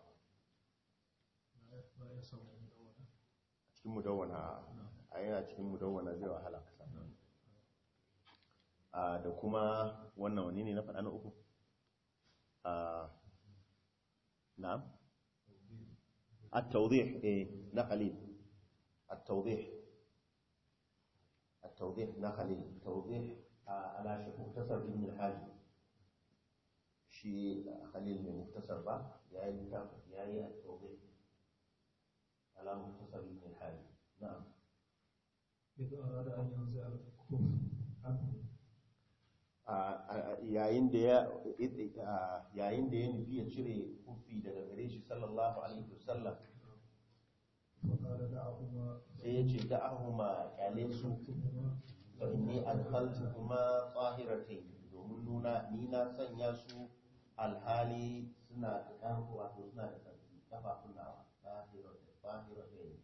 cikin mudawwana a yana cikin mudawwana zai wahala kasa a da kuma wannan wani ne na faɗa na uku a na'am at-tawdih eh na Khalil at-tawdih at-tawdih na Khalil tawdih ala shi muktasar ibn al-Hajib shi Khalil ne muktasar ba yayi yayi at-tawdih على مختصر ابن الحاج نعم إذا أراد أن ينزع الكف عنه yayin da ya yayin da ya nufi ya cire kufi daga gare shi sallallahu alaihi wasallam فقال دعهما sai ya ce da'ahuma kyale su fa inni adkhaltuhuma tahiratayn domin nuna ni na sanya su alhali suna da ƙarfi wato suna da ƙarfi kafafun nawa tahiratain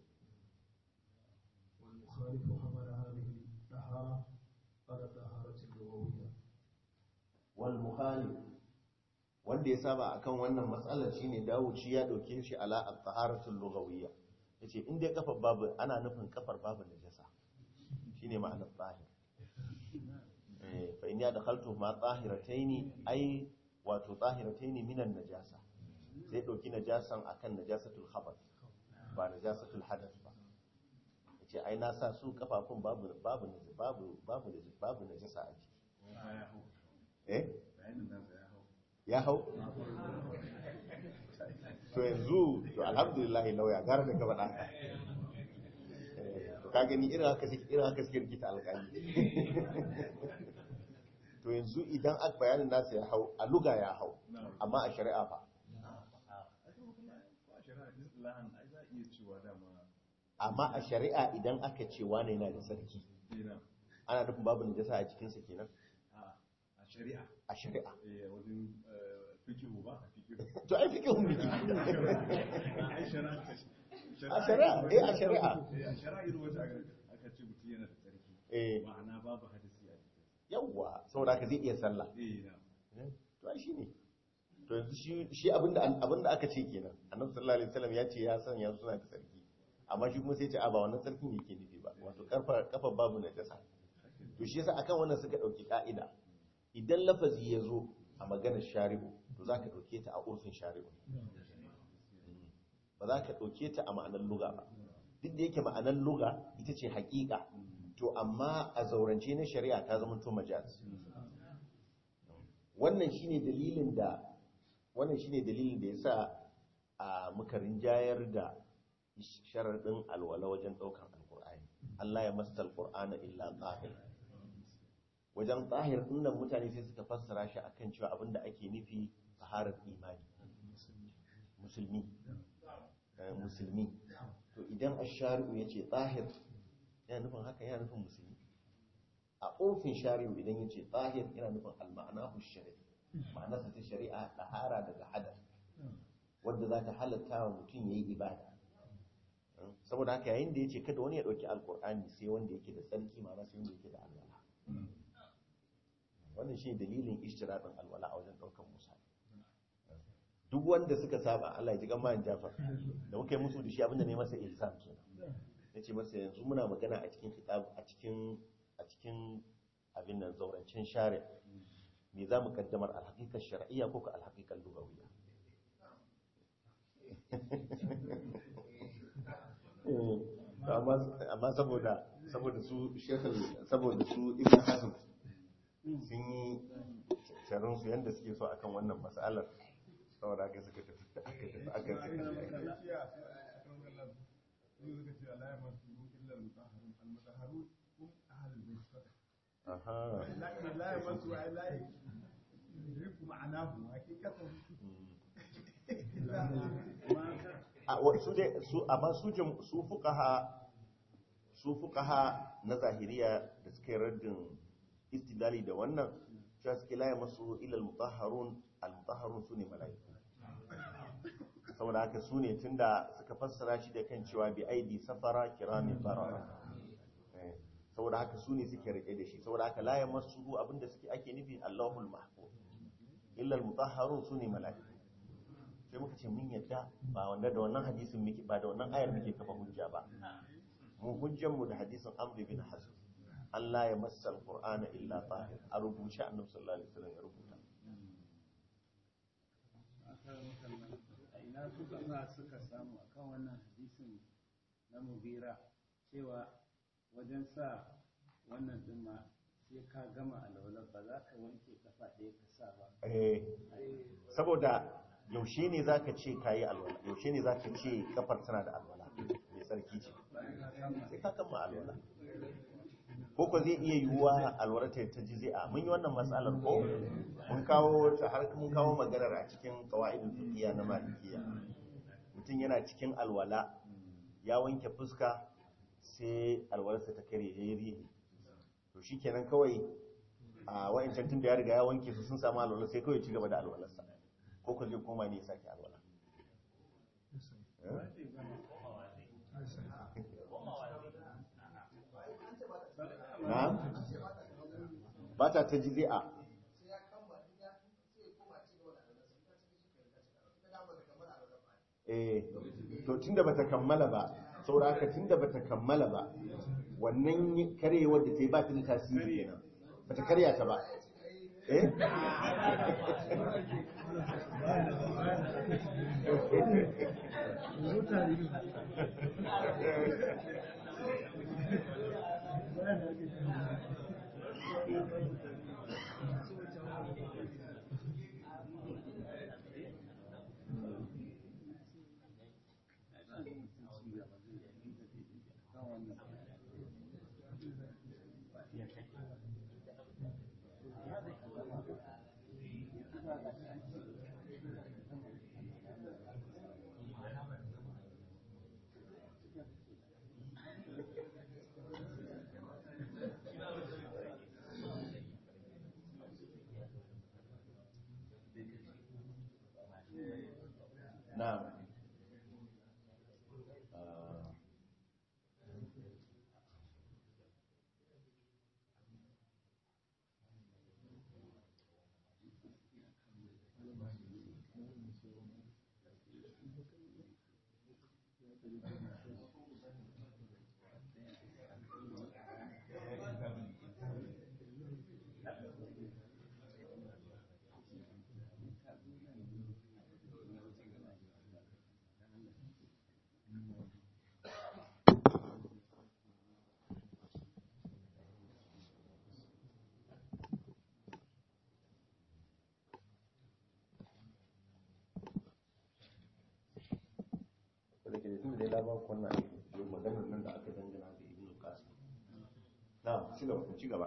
والمخالف حمل هذه الطهارة على الطهارة اللغوية. wal mukhalif wanda ya saba akan wannan matsalar shine Dawud shi ya dauke shi ala at-taharatul lughawiyya yace in dai kafar babu ana nufin kafar babu najasa shine ma'anar tahir eh fa in ya dakhaltu ma tahirataini ai wato tahirataini minan najasa sai dauki najasan akan najasatul khabath ba najasatul hadath ba yace ai na sa su kafafun babu babu babu babu babu najasa a jiki eh ya hau to yanzu to alhamdulillah lauya gara da gaba ɗaka to ka gani irin haka suke irin haka suke rikita alƙali to yanzu idan aka bayanin nasa ya hau a luga ya hau amma a shari'a fa amma a shari'a idan aka ce wane yana da sarki ana nufin babu najasa a jikinsa kenan a shari'a a shari'a eh wajen fikihu ba fikihu to ai fikihun biki ai shari'a a shari'a eh a shari'a eh a shari'a irin wata aka ce mutum yana da tsarki eh ma'ana babu hadisi a jikin yawwa saboda ka zai iya sallah eh na to ai shine to yanzu shi shi abinda abinda aka ce kenan annabi sallallahu alaihi wasallam ya ce ya san yanzu suna da sarki amma shi kuma sai ce a ba wannan sarkin yake nufi ba wato karfa kafa babu najasa to shi yasa akan wannan suka dauki ka'ida idan lafazi ya zo a maganar shari'u to za ka ɗauke ta a urfin shari'u ba za ka ɗauke ta a ma'anar luga ba duk da yake ma'anar luga ita ce haƙiƙa to amma a zaurance na shari'a ta zama to majaz wannan shine dalilin da wannan shine dalilin da yasa a muka rinjayar da sharadin alwala wajen ɗaukan alqur'ani Allah ya masta alqur'ana illa tahir wajen tahir dinnan mutane sai suka fassara shi akan cewa abinda ake nufi taharar imani musulmi musulmi to idan ash-shari'u yace tahir yana nufin haka yana nufin musulmi a ofin shari'u idan yace tahir yana nufin al-ma'nahu ash-shari'i ma'anarsa ta shari'a tahara daga hadath wanda za ta halatta wa mutum yayi ibada saboda haka yayin da yace kada wani ya dauki alqur'ani sai wanda yake da tsarki ma'ana sai wanda yake da alwala wannan shi dalilin ishtiraɗin alwala a wajen ɗaukar musa duk wanda suka saba Allah ya ji gamman Jafar da muka yi musu da shi abinda ne masa ilsam kenan nace masa yanzu muna magana a cikin kitab a cikin a cikin abin nan zaurancin share me zamu kaddamar alhaqiqa shar'iyya ko ka alhaqiqa lugawiyya amma amma saboda saboda su shekul saboda su ibn hazm sun yi sharansu yadda suke so akan wannan matsalar saboda aka suka tafi aka tafi aka su amma su fuqaha su fuqaha na zahiriya da suka yi raddin istidlali da wannan cewa suke laye masu ilal mutahharun al-mutahharun sune mala'iku saboda haka sune tunda suka fassara shi da kan cewa bi aidi safara kiramin barara saboda haka sune suke rike da shi saboda haka laye masu abinda suke ake nufi Allahul mahfuz illa al-mutahharun sune mala'iku sai muka ce mun yadda ba wanda da wannan hadisin muke ba da wannan ayar muke kafa hujja ba mu hujjan mu da hadisin Amr bin Hazm Allah ya massa al-Qur'ana illa tahir a rubuce annabi sallallahu alaihi wasallam ya rubuta ina suka sa suka samu akan wannan hadisin na Mughira cewa wajen sa wannan din ma sai ka gama alwala ba za ka wanke kafa ɗaya ka sa ba eh saboda yaushe ne zaka ce kayi alwala yaushe ne zaka ce kafar tana da alwala mai sarki ce sai ka kama alwala ko ko zai iya yiwuwa alwala ta ta jizi'a mun yi wannan matsalar ko mun kawo ta har mun kawo maganar a cikin qawaidul fiqhiyya na malikiya mutum yana cikin alwala ya wanke fuska sai alwalarsa ta kare yayi rihi to shikenan kawai a wa'ancan tun da ya riga ya wanke su sun samu alwala sai kawai ci gaba da alwalarsa ko ko zai koma ne sake alwala na ba ta ta jizi'a eh to tunda bata kammala ba saboda haka tunda bata kammala ba wannan karewar da ta yi ba ta da tasiri kenan bata karya ta ba eh na'am tun da ya ba ku wannan maganar nan da aka dangana da ibn qasim na ci gaba ci gaba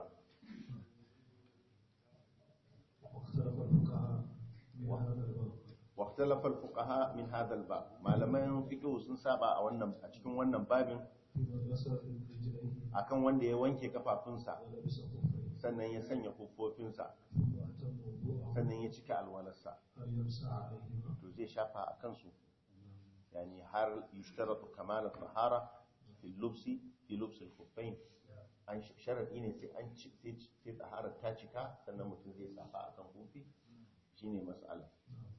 واختلف الفقهاء من هذا الباب malaman fiqh sun saba a wannan a cikin wannan babin akan wanda ya wanke kafafunsa sannan ya sanya kofofinsa sannan ya cika alwalarsa to zai shafa a kansu يعني هل يشترط كمال الطهارة في اللبس في لبس الخفين أن شرط إني سي أن سي سي طهارة تاجكا سنة متنزي سافا أكن خوفي شيني مسألة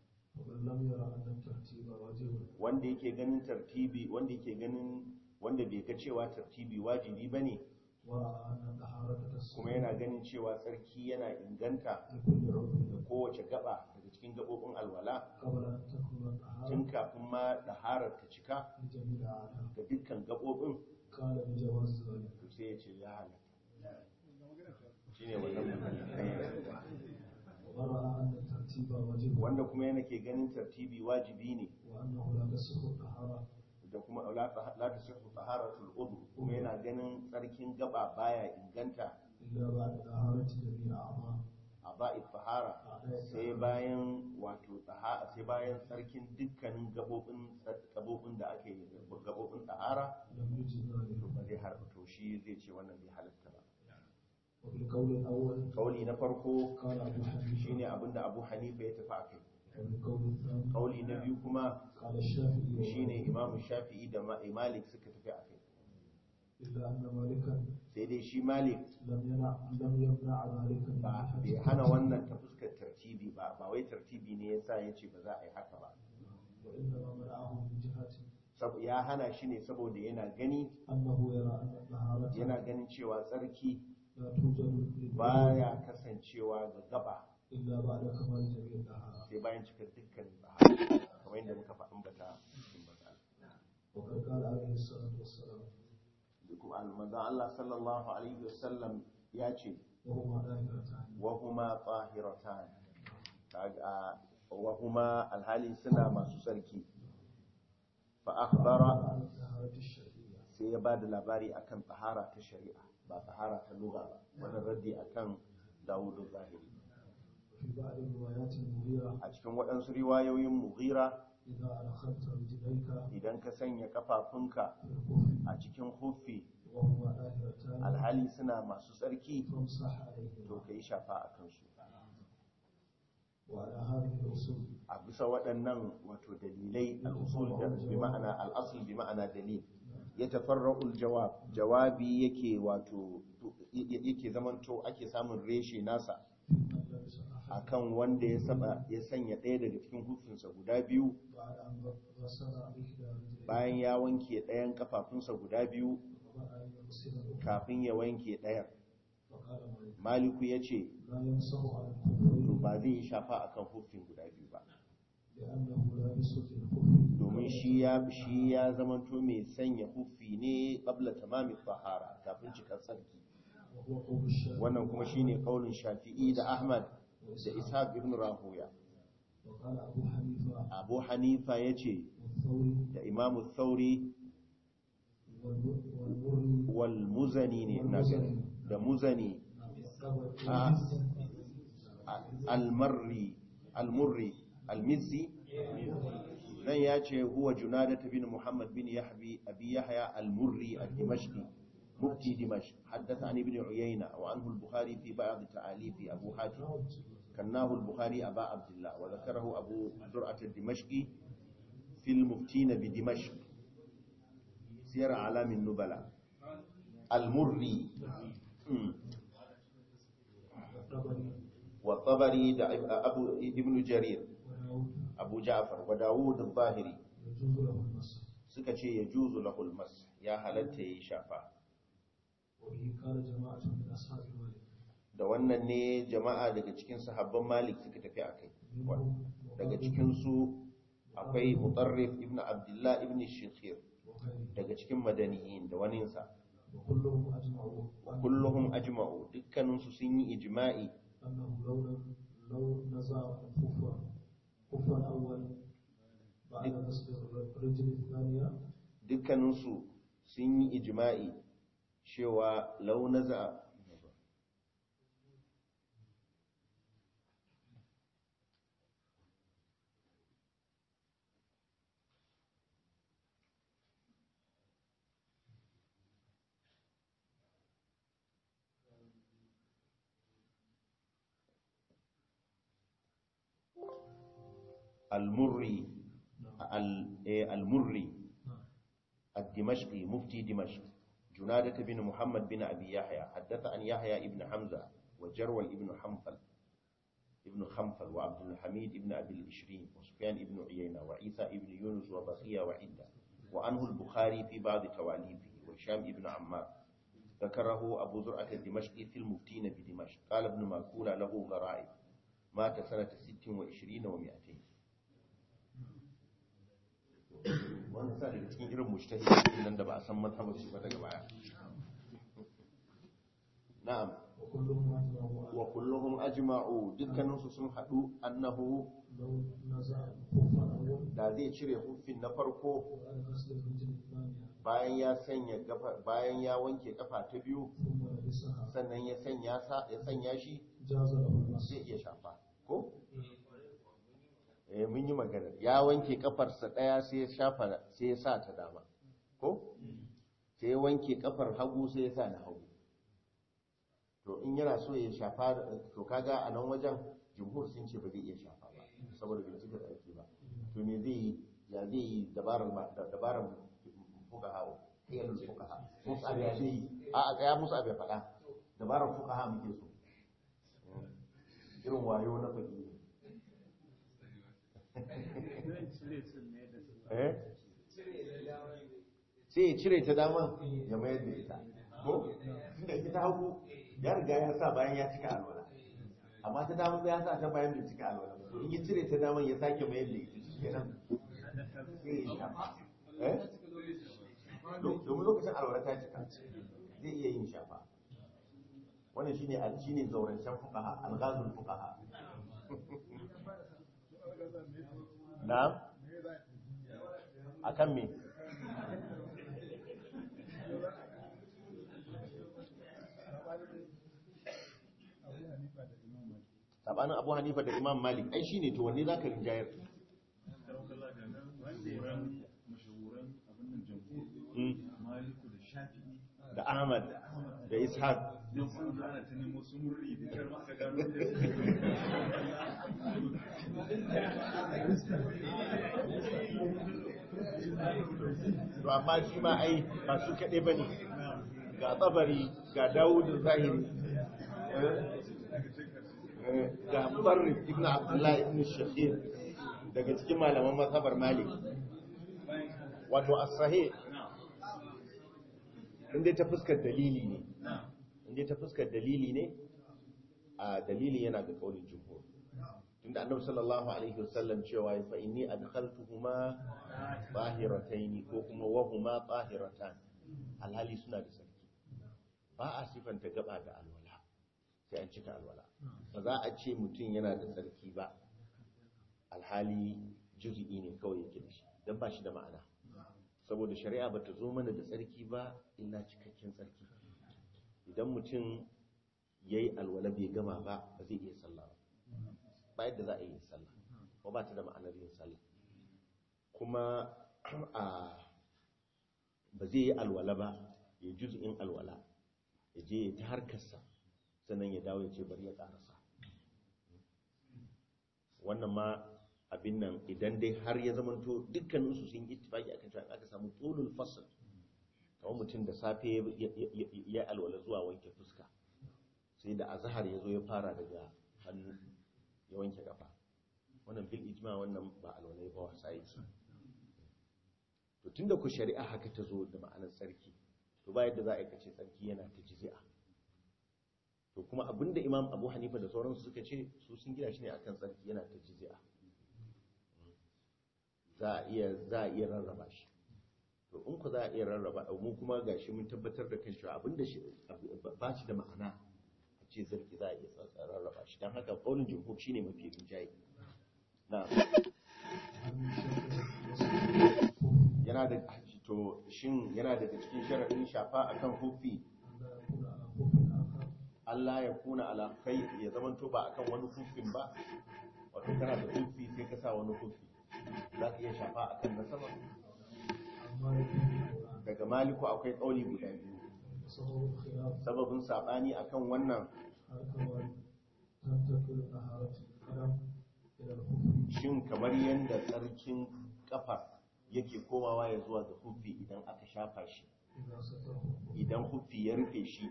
wanda yake ganin tartibi wanda yake ganin wanda bai ga cewa tartibi wajibi bane kuma yana ganin cewa tsarki yana inganta da kowace gaba daga cikin gabobin alwala tun kafin ma daharar ta cika da dukkan gabobin to sai ya ce ya halatta shine wannan wanda kuma yana ke ganin tartibi wajibi ne da kuma la ta sihu taharatul udhu kuma yana ganin tsarkin gaba baya inganta a ba'i tahara sai bayan wato tahara sai bayan tsarkin dukkanin gabobin gabobin da ake gabobin tahara to ba zai har to shi zai ce wannan bai halatta ba kauli na farko shine abinda Abu Hanifa ya tafi akai kauli na biyu kuma shine Imam Shafi'i da Malik suka tafi akai sai dai shi Malik ba bai hana wannan ta fuskar tartibi ba ba wai tartibi ne yasa yace ba za a yi haka ba saboda ya hana shi ne saboda yana gani yana ganin cewa tsarki baya kasancewa ga gaba sai bayan cika dukkan tsahara kamar yadda muka faɗin bata cikin bata kuma almanzan Allah sallallahu alaihi wasallam ya ce wa huma tahiratan wa huma alhali suna masu sarki fa akhbara sai ya bada labari akan tahara ta shari'a ba tahara ta lugha ba wannan raddi akan Dawud al-Zahiri a cikin waɗansu riwayoyin Mughira idan ka sanya kafafunka a cikin huffi alhali suna masu tsarki to ka yi shafa a kansu وعلى هذه الأصول a bisa waɗannan wato dalilai al-usul da bi ma'ana al-asl bi ma'ana dalil ya tafarra'u al-jawab jawabi yake wato yake zamanto ake samun reshe nasa من لبس أحد akan wanda ya saba ya sanya ɗaya daga cikin hufinsa guda biyu بعد أن غسل إحدى رجليه bayan ya wanke ɗayan kafafunsa guda biyu وبعد أن يغسل الأخرى kafin ya wanke ɗayan فقال مالك maliku ya ce لا يمسح على to الخفين ba zai yi shafa akan hufin guda biyu ba لأنه لابس للخف domin shi ya shi ya zamanto mai sanya hufi ne qabla tamami tahara kafin cikar tsarki وهو قول الشافعي wannan kuma shine kaulin shafi'i da ahmad da ishaq ibn rahuya وقال أبو حنيفة abu hanifa yace والثوري da imamu thauri والمري wal muzani ne ina gani da muzani a al-marri al-murri al-mizzi nan ya ce huwa junadat bin muhammad bin yahbi abi yahya al-murri al-dimashqi mufti dimashq haddathani ibn uyayna wa anhu al-bukhari fi ba'd ta'alifi abu hatim كناه البخاري أبا عبد الله وذكره أبو زرعة الدمشقي في المفتين بدمشق سير أعلام النبلاء المري والطبري دا أبو ابن جرير أبو جعفر وداود الظاهري يجوز له المسح سكتشي يجوز له المس يا هلته شافا وبه قال جماعة من أصحاب مالك da wannan ne jama'a daga cikin sahabban Malik suka tafi akai daga cikin su akwai Mutarrif ibn Abdullah ibn Shikhir daga cikin madaniyin da waninsa وكلهم أجمعوا kulluhum ajma'u dukkanin su sun yi ijma'i أنه لو لو نزع الخف خف الأول بعد غسل الرجل الثانية dukkanin su sun yi ijma'i cewa law naza المري المري الدمشقي مفتي دمشق جنادة بن محمد بن أبي يحيى حدث عن يحيى ابن حمزة وجرول ابن حنفل ابن خنفل وعبد الحميد ابن أبي الإشرين وسفيان ابن عيينة وعيسى ابن يونس وبقية وعدة وعنه البخاري في بعض تواليفه وهشام ابن عمار ذكره أبو زرعة الدمشقي في المفتين بدمشق قال ابن ماكولة له غرائب مات سنة ست وعشرين ومئتين wani sa daga cikin irin mujtahidin nan da ba a san mazhabar su ba daga baya na'am وكلهم أجمعوا wa kulluhum ajma'u dukkanin su sun hadu annahu لو نزع الخف الأول da zai cire hufin na farko بعد غسل الرجل الثانية bayan ya sanya gafa bayan ya wanke kafa ta biyu ثم لبسها sannan ya sanya sa ya sanya shi جاز له المسح zai iya shafa ko eh mun yi magana ya wanke kafarsa daya sai ya shafa sai ya sa ta dama ko sai ya wanke kafar hagu sai ya sa na hagu to in yana so ya shafa to kaga a nan wajen jumhur sun ce ba zai iya shafa ba saboda bai cika tsarki ba to me zai yi ya zai yi dabarar dabarar fuqaha hiyal fuqaha musa ya zai yi a a tsaya musa bai faɗa dabarar fuqaha muke so irin wayo na faɗi eh sai ya cire ta dama ya mayar da ita ko da ita hagu ya riga ya sa bayan ya cika alwala amma ta dama ya sa ta bayan bai cika alwala to in ya cire ta dama ya sake mayar da ita kenan sai ya shafa eh domin lokacin alwala ta cika zai iya yin shafa wannan shine shine zaurancen fuqaha alghazul fuqaha na'am akan me sabanin Abu Hanifa da Imam Malik ai shine to wanne zaka rinjayar mashahuran abin nan jamhur maliku da shafi'i da Ahmad da Ishaq don sun zo ana ta nemo su murri da kyar ma aka gano to amma shi ma ai ba su kaɗai ba ne ga tsabari ga dawud zahiri ga mutarrif ibn abdullahi ibn shakir daga cikin malaman mazhabar malik wato as-sahih inda ta fuskar dalili ne inda ta fuskar dalili ne a dalili yana ga kaulin jumhur tunda annabi sallallahu alaihi wasallam cewa fa inni adkhaltuhuma tahiratayn ko kuma wa huma tahiratan alhali suna da sarki ba a sifanta gaba da alwala sai an cika alwala ba za a ce mutum yana da sarki ba alhali juz'i ne kawai yake da shi dan ba shi da ma'ana saboda shari'a bata zo mana da tsarki ba illa cikakken tsarki idan mutum yayi alwala bai gama ba ba zai iya sallah ba ba yadda za a yi sallah ko ba ta da ma'anar yin sallah kuma a ba zai yi alwala ba ya juz'in alwala ya je ya ta harkarsa sannan ya dawo ya ce bari ya karasa wannan ma abin nan idan dai har ya zamanto dukkaninsu sun yi ittifaki akan cewa aka samu tulul fasl kamar mutum da safe ya alwala zuwa wanke fuska sai da azhar ya zo ya fara daga hannu ya wanke kafa wannan bil ijma wannan ba alwala ba wasa yake to tunda ku shari'a haka ta zo da ma'anar tsarki to ba yadda za a yi kace tsarki yana ta jiz'a to kuma abinda imam abu hanifa da sauransu suka ce su sun gina shi ne akan tsarki yana ta jiz'a za a iya za a iya rarraba shi to in ku za a iya rarraba mu kuma gashi mun tabbatar da kan cewa abinda shi ba shi da ma'ana a ce zarki za a iya rarraba shi dan haka kaulin jumhur shine mafi rinjaye na yana da to shin yana daga cikin sharadin shafa akan hufi Allah ya kuna ala kai ya zamanto ba akan wani hufin ba wato kana da hufi sai ka sa wani hufi za ka iya shafa a kan na sama daga maliku akwai ƙauli guda biyu sababin saɓani a kan wannan shin kamar yadda tsarkin ƙafa yake komawa ya zuwa ga hufi idan aka shafa shi idan hufi ya rufe shi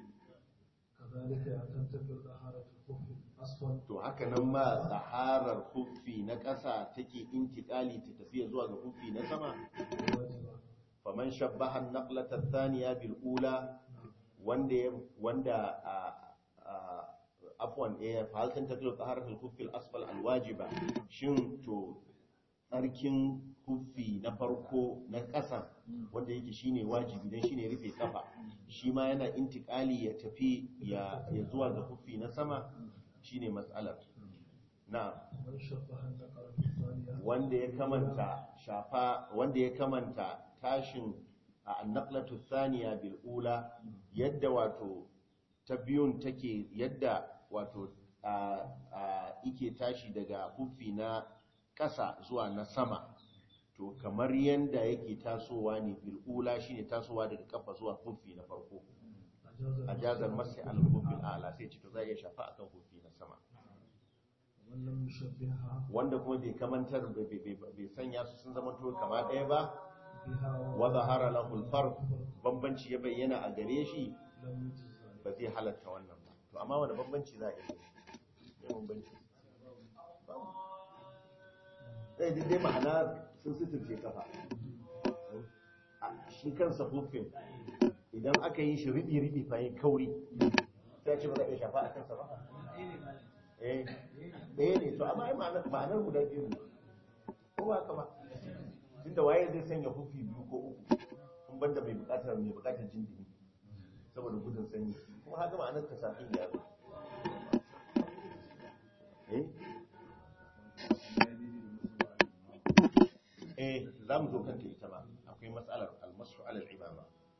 to haka nan ma tsaharar huffi na ƙasa take intikali ta tafiya zuwa ga huffi na sama faman shabbaha naqlata thaniya bil ula wanda wanda afwan eh fa hal tantaqilu taharat al huffi al asfal al wajiba shin to tsarkin huffi na farko na ƙasa wanda yake shine wajibi dan shine rufe kafa shi ma yana intikali ya tafi ya zuwa ga huffi na sama shine matsalar na wanda ya kamanta shafa wanda ya kamanta tashin a annaqlatu thaniya bil ula yadda wato ta biyun take yadda wato a ike tashi daga huffi na ƙasa zuwa na sama to kamar yanda yake tasowa ne bil ula shine tasowa daga kafa zuwa huffi na farko a jazar masai al-huffi ala sai ce to za ya shafa akan huffi na sama wanda kuma bai kamantar bai sanya su sun zama to kama ɗaya ba wa zahara lahu al-farq bambanci ya bayyana a gare shi ba zai halatta wannan ba to amma wani bambanci za a yi ya bambanci sai dai ma'ana sun suturce kafa shi kansa hufin idan aka yi shi riɓi-riɓi fayin kauri sai ce ba za a iya shafa a kansa ba eh ɗaya ne to amma ai ma'anar guda biyu ne ko ba haka ba tunda waye zai sanya hufi biyu ko uku kun banda mai bukatar mai bukatar jin dumi saboda gudun sanyi kuma haka ma'anar ta safin ya zo eh eh za mu zo kanta ita ba akwai matsalar almasu alal imama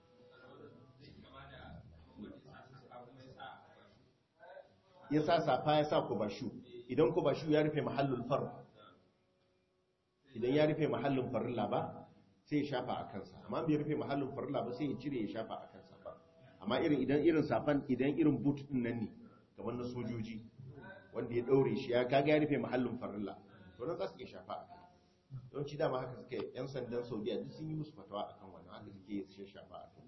ya sa safa ya sa kubashu idan kubashu ya rufe mahallul far idan ya rufe mahallin farilla ba sai ya shafa a kansa amma bai rufe mahallin farilla ba sai ya cire ya shafa a kansa ba amma irin idan irin safan idan irin boot din nan ne kamar na sojoji wanda ya daure shi ya kaga ya rufe mahallin farilla to nan za su iya shafa a kai yawanci dama haka suke yan sandan saudiya duk sun yi musu fatawa akan wannan haka suke su shafa a kai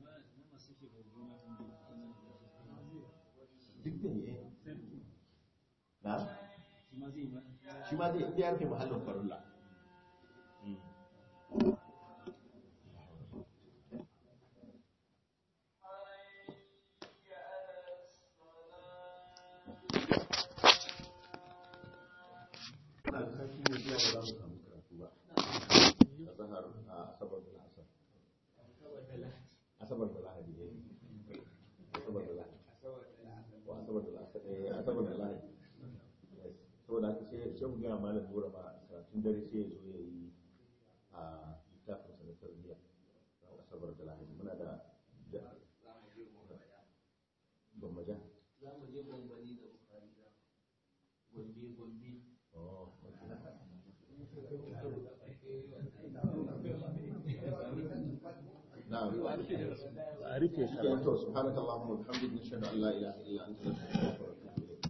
duk da ne na shi ma zai iya rufe mahallin farilla asabar da lahadi ne asabar da lahadi asabar da lahadi asabar da lahadi saboda haka sai sai mu ga malam Nura ma tun dare sai ya zo ya yi a littafin sa na tarbiyya asabar da lahadi muna da ban maja za mu je bambani da bukari da gombe gombe oh نعم أعرف يا شباب سبحانك اللهم وبحمدك نشهد أن لا إله إلا أنت نستغفرك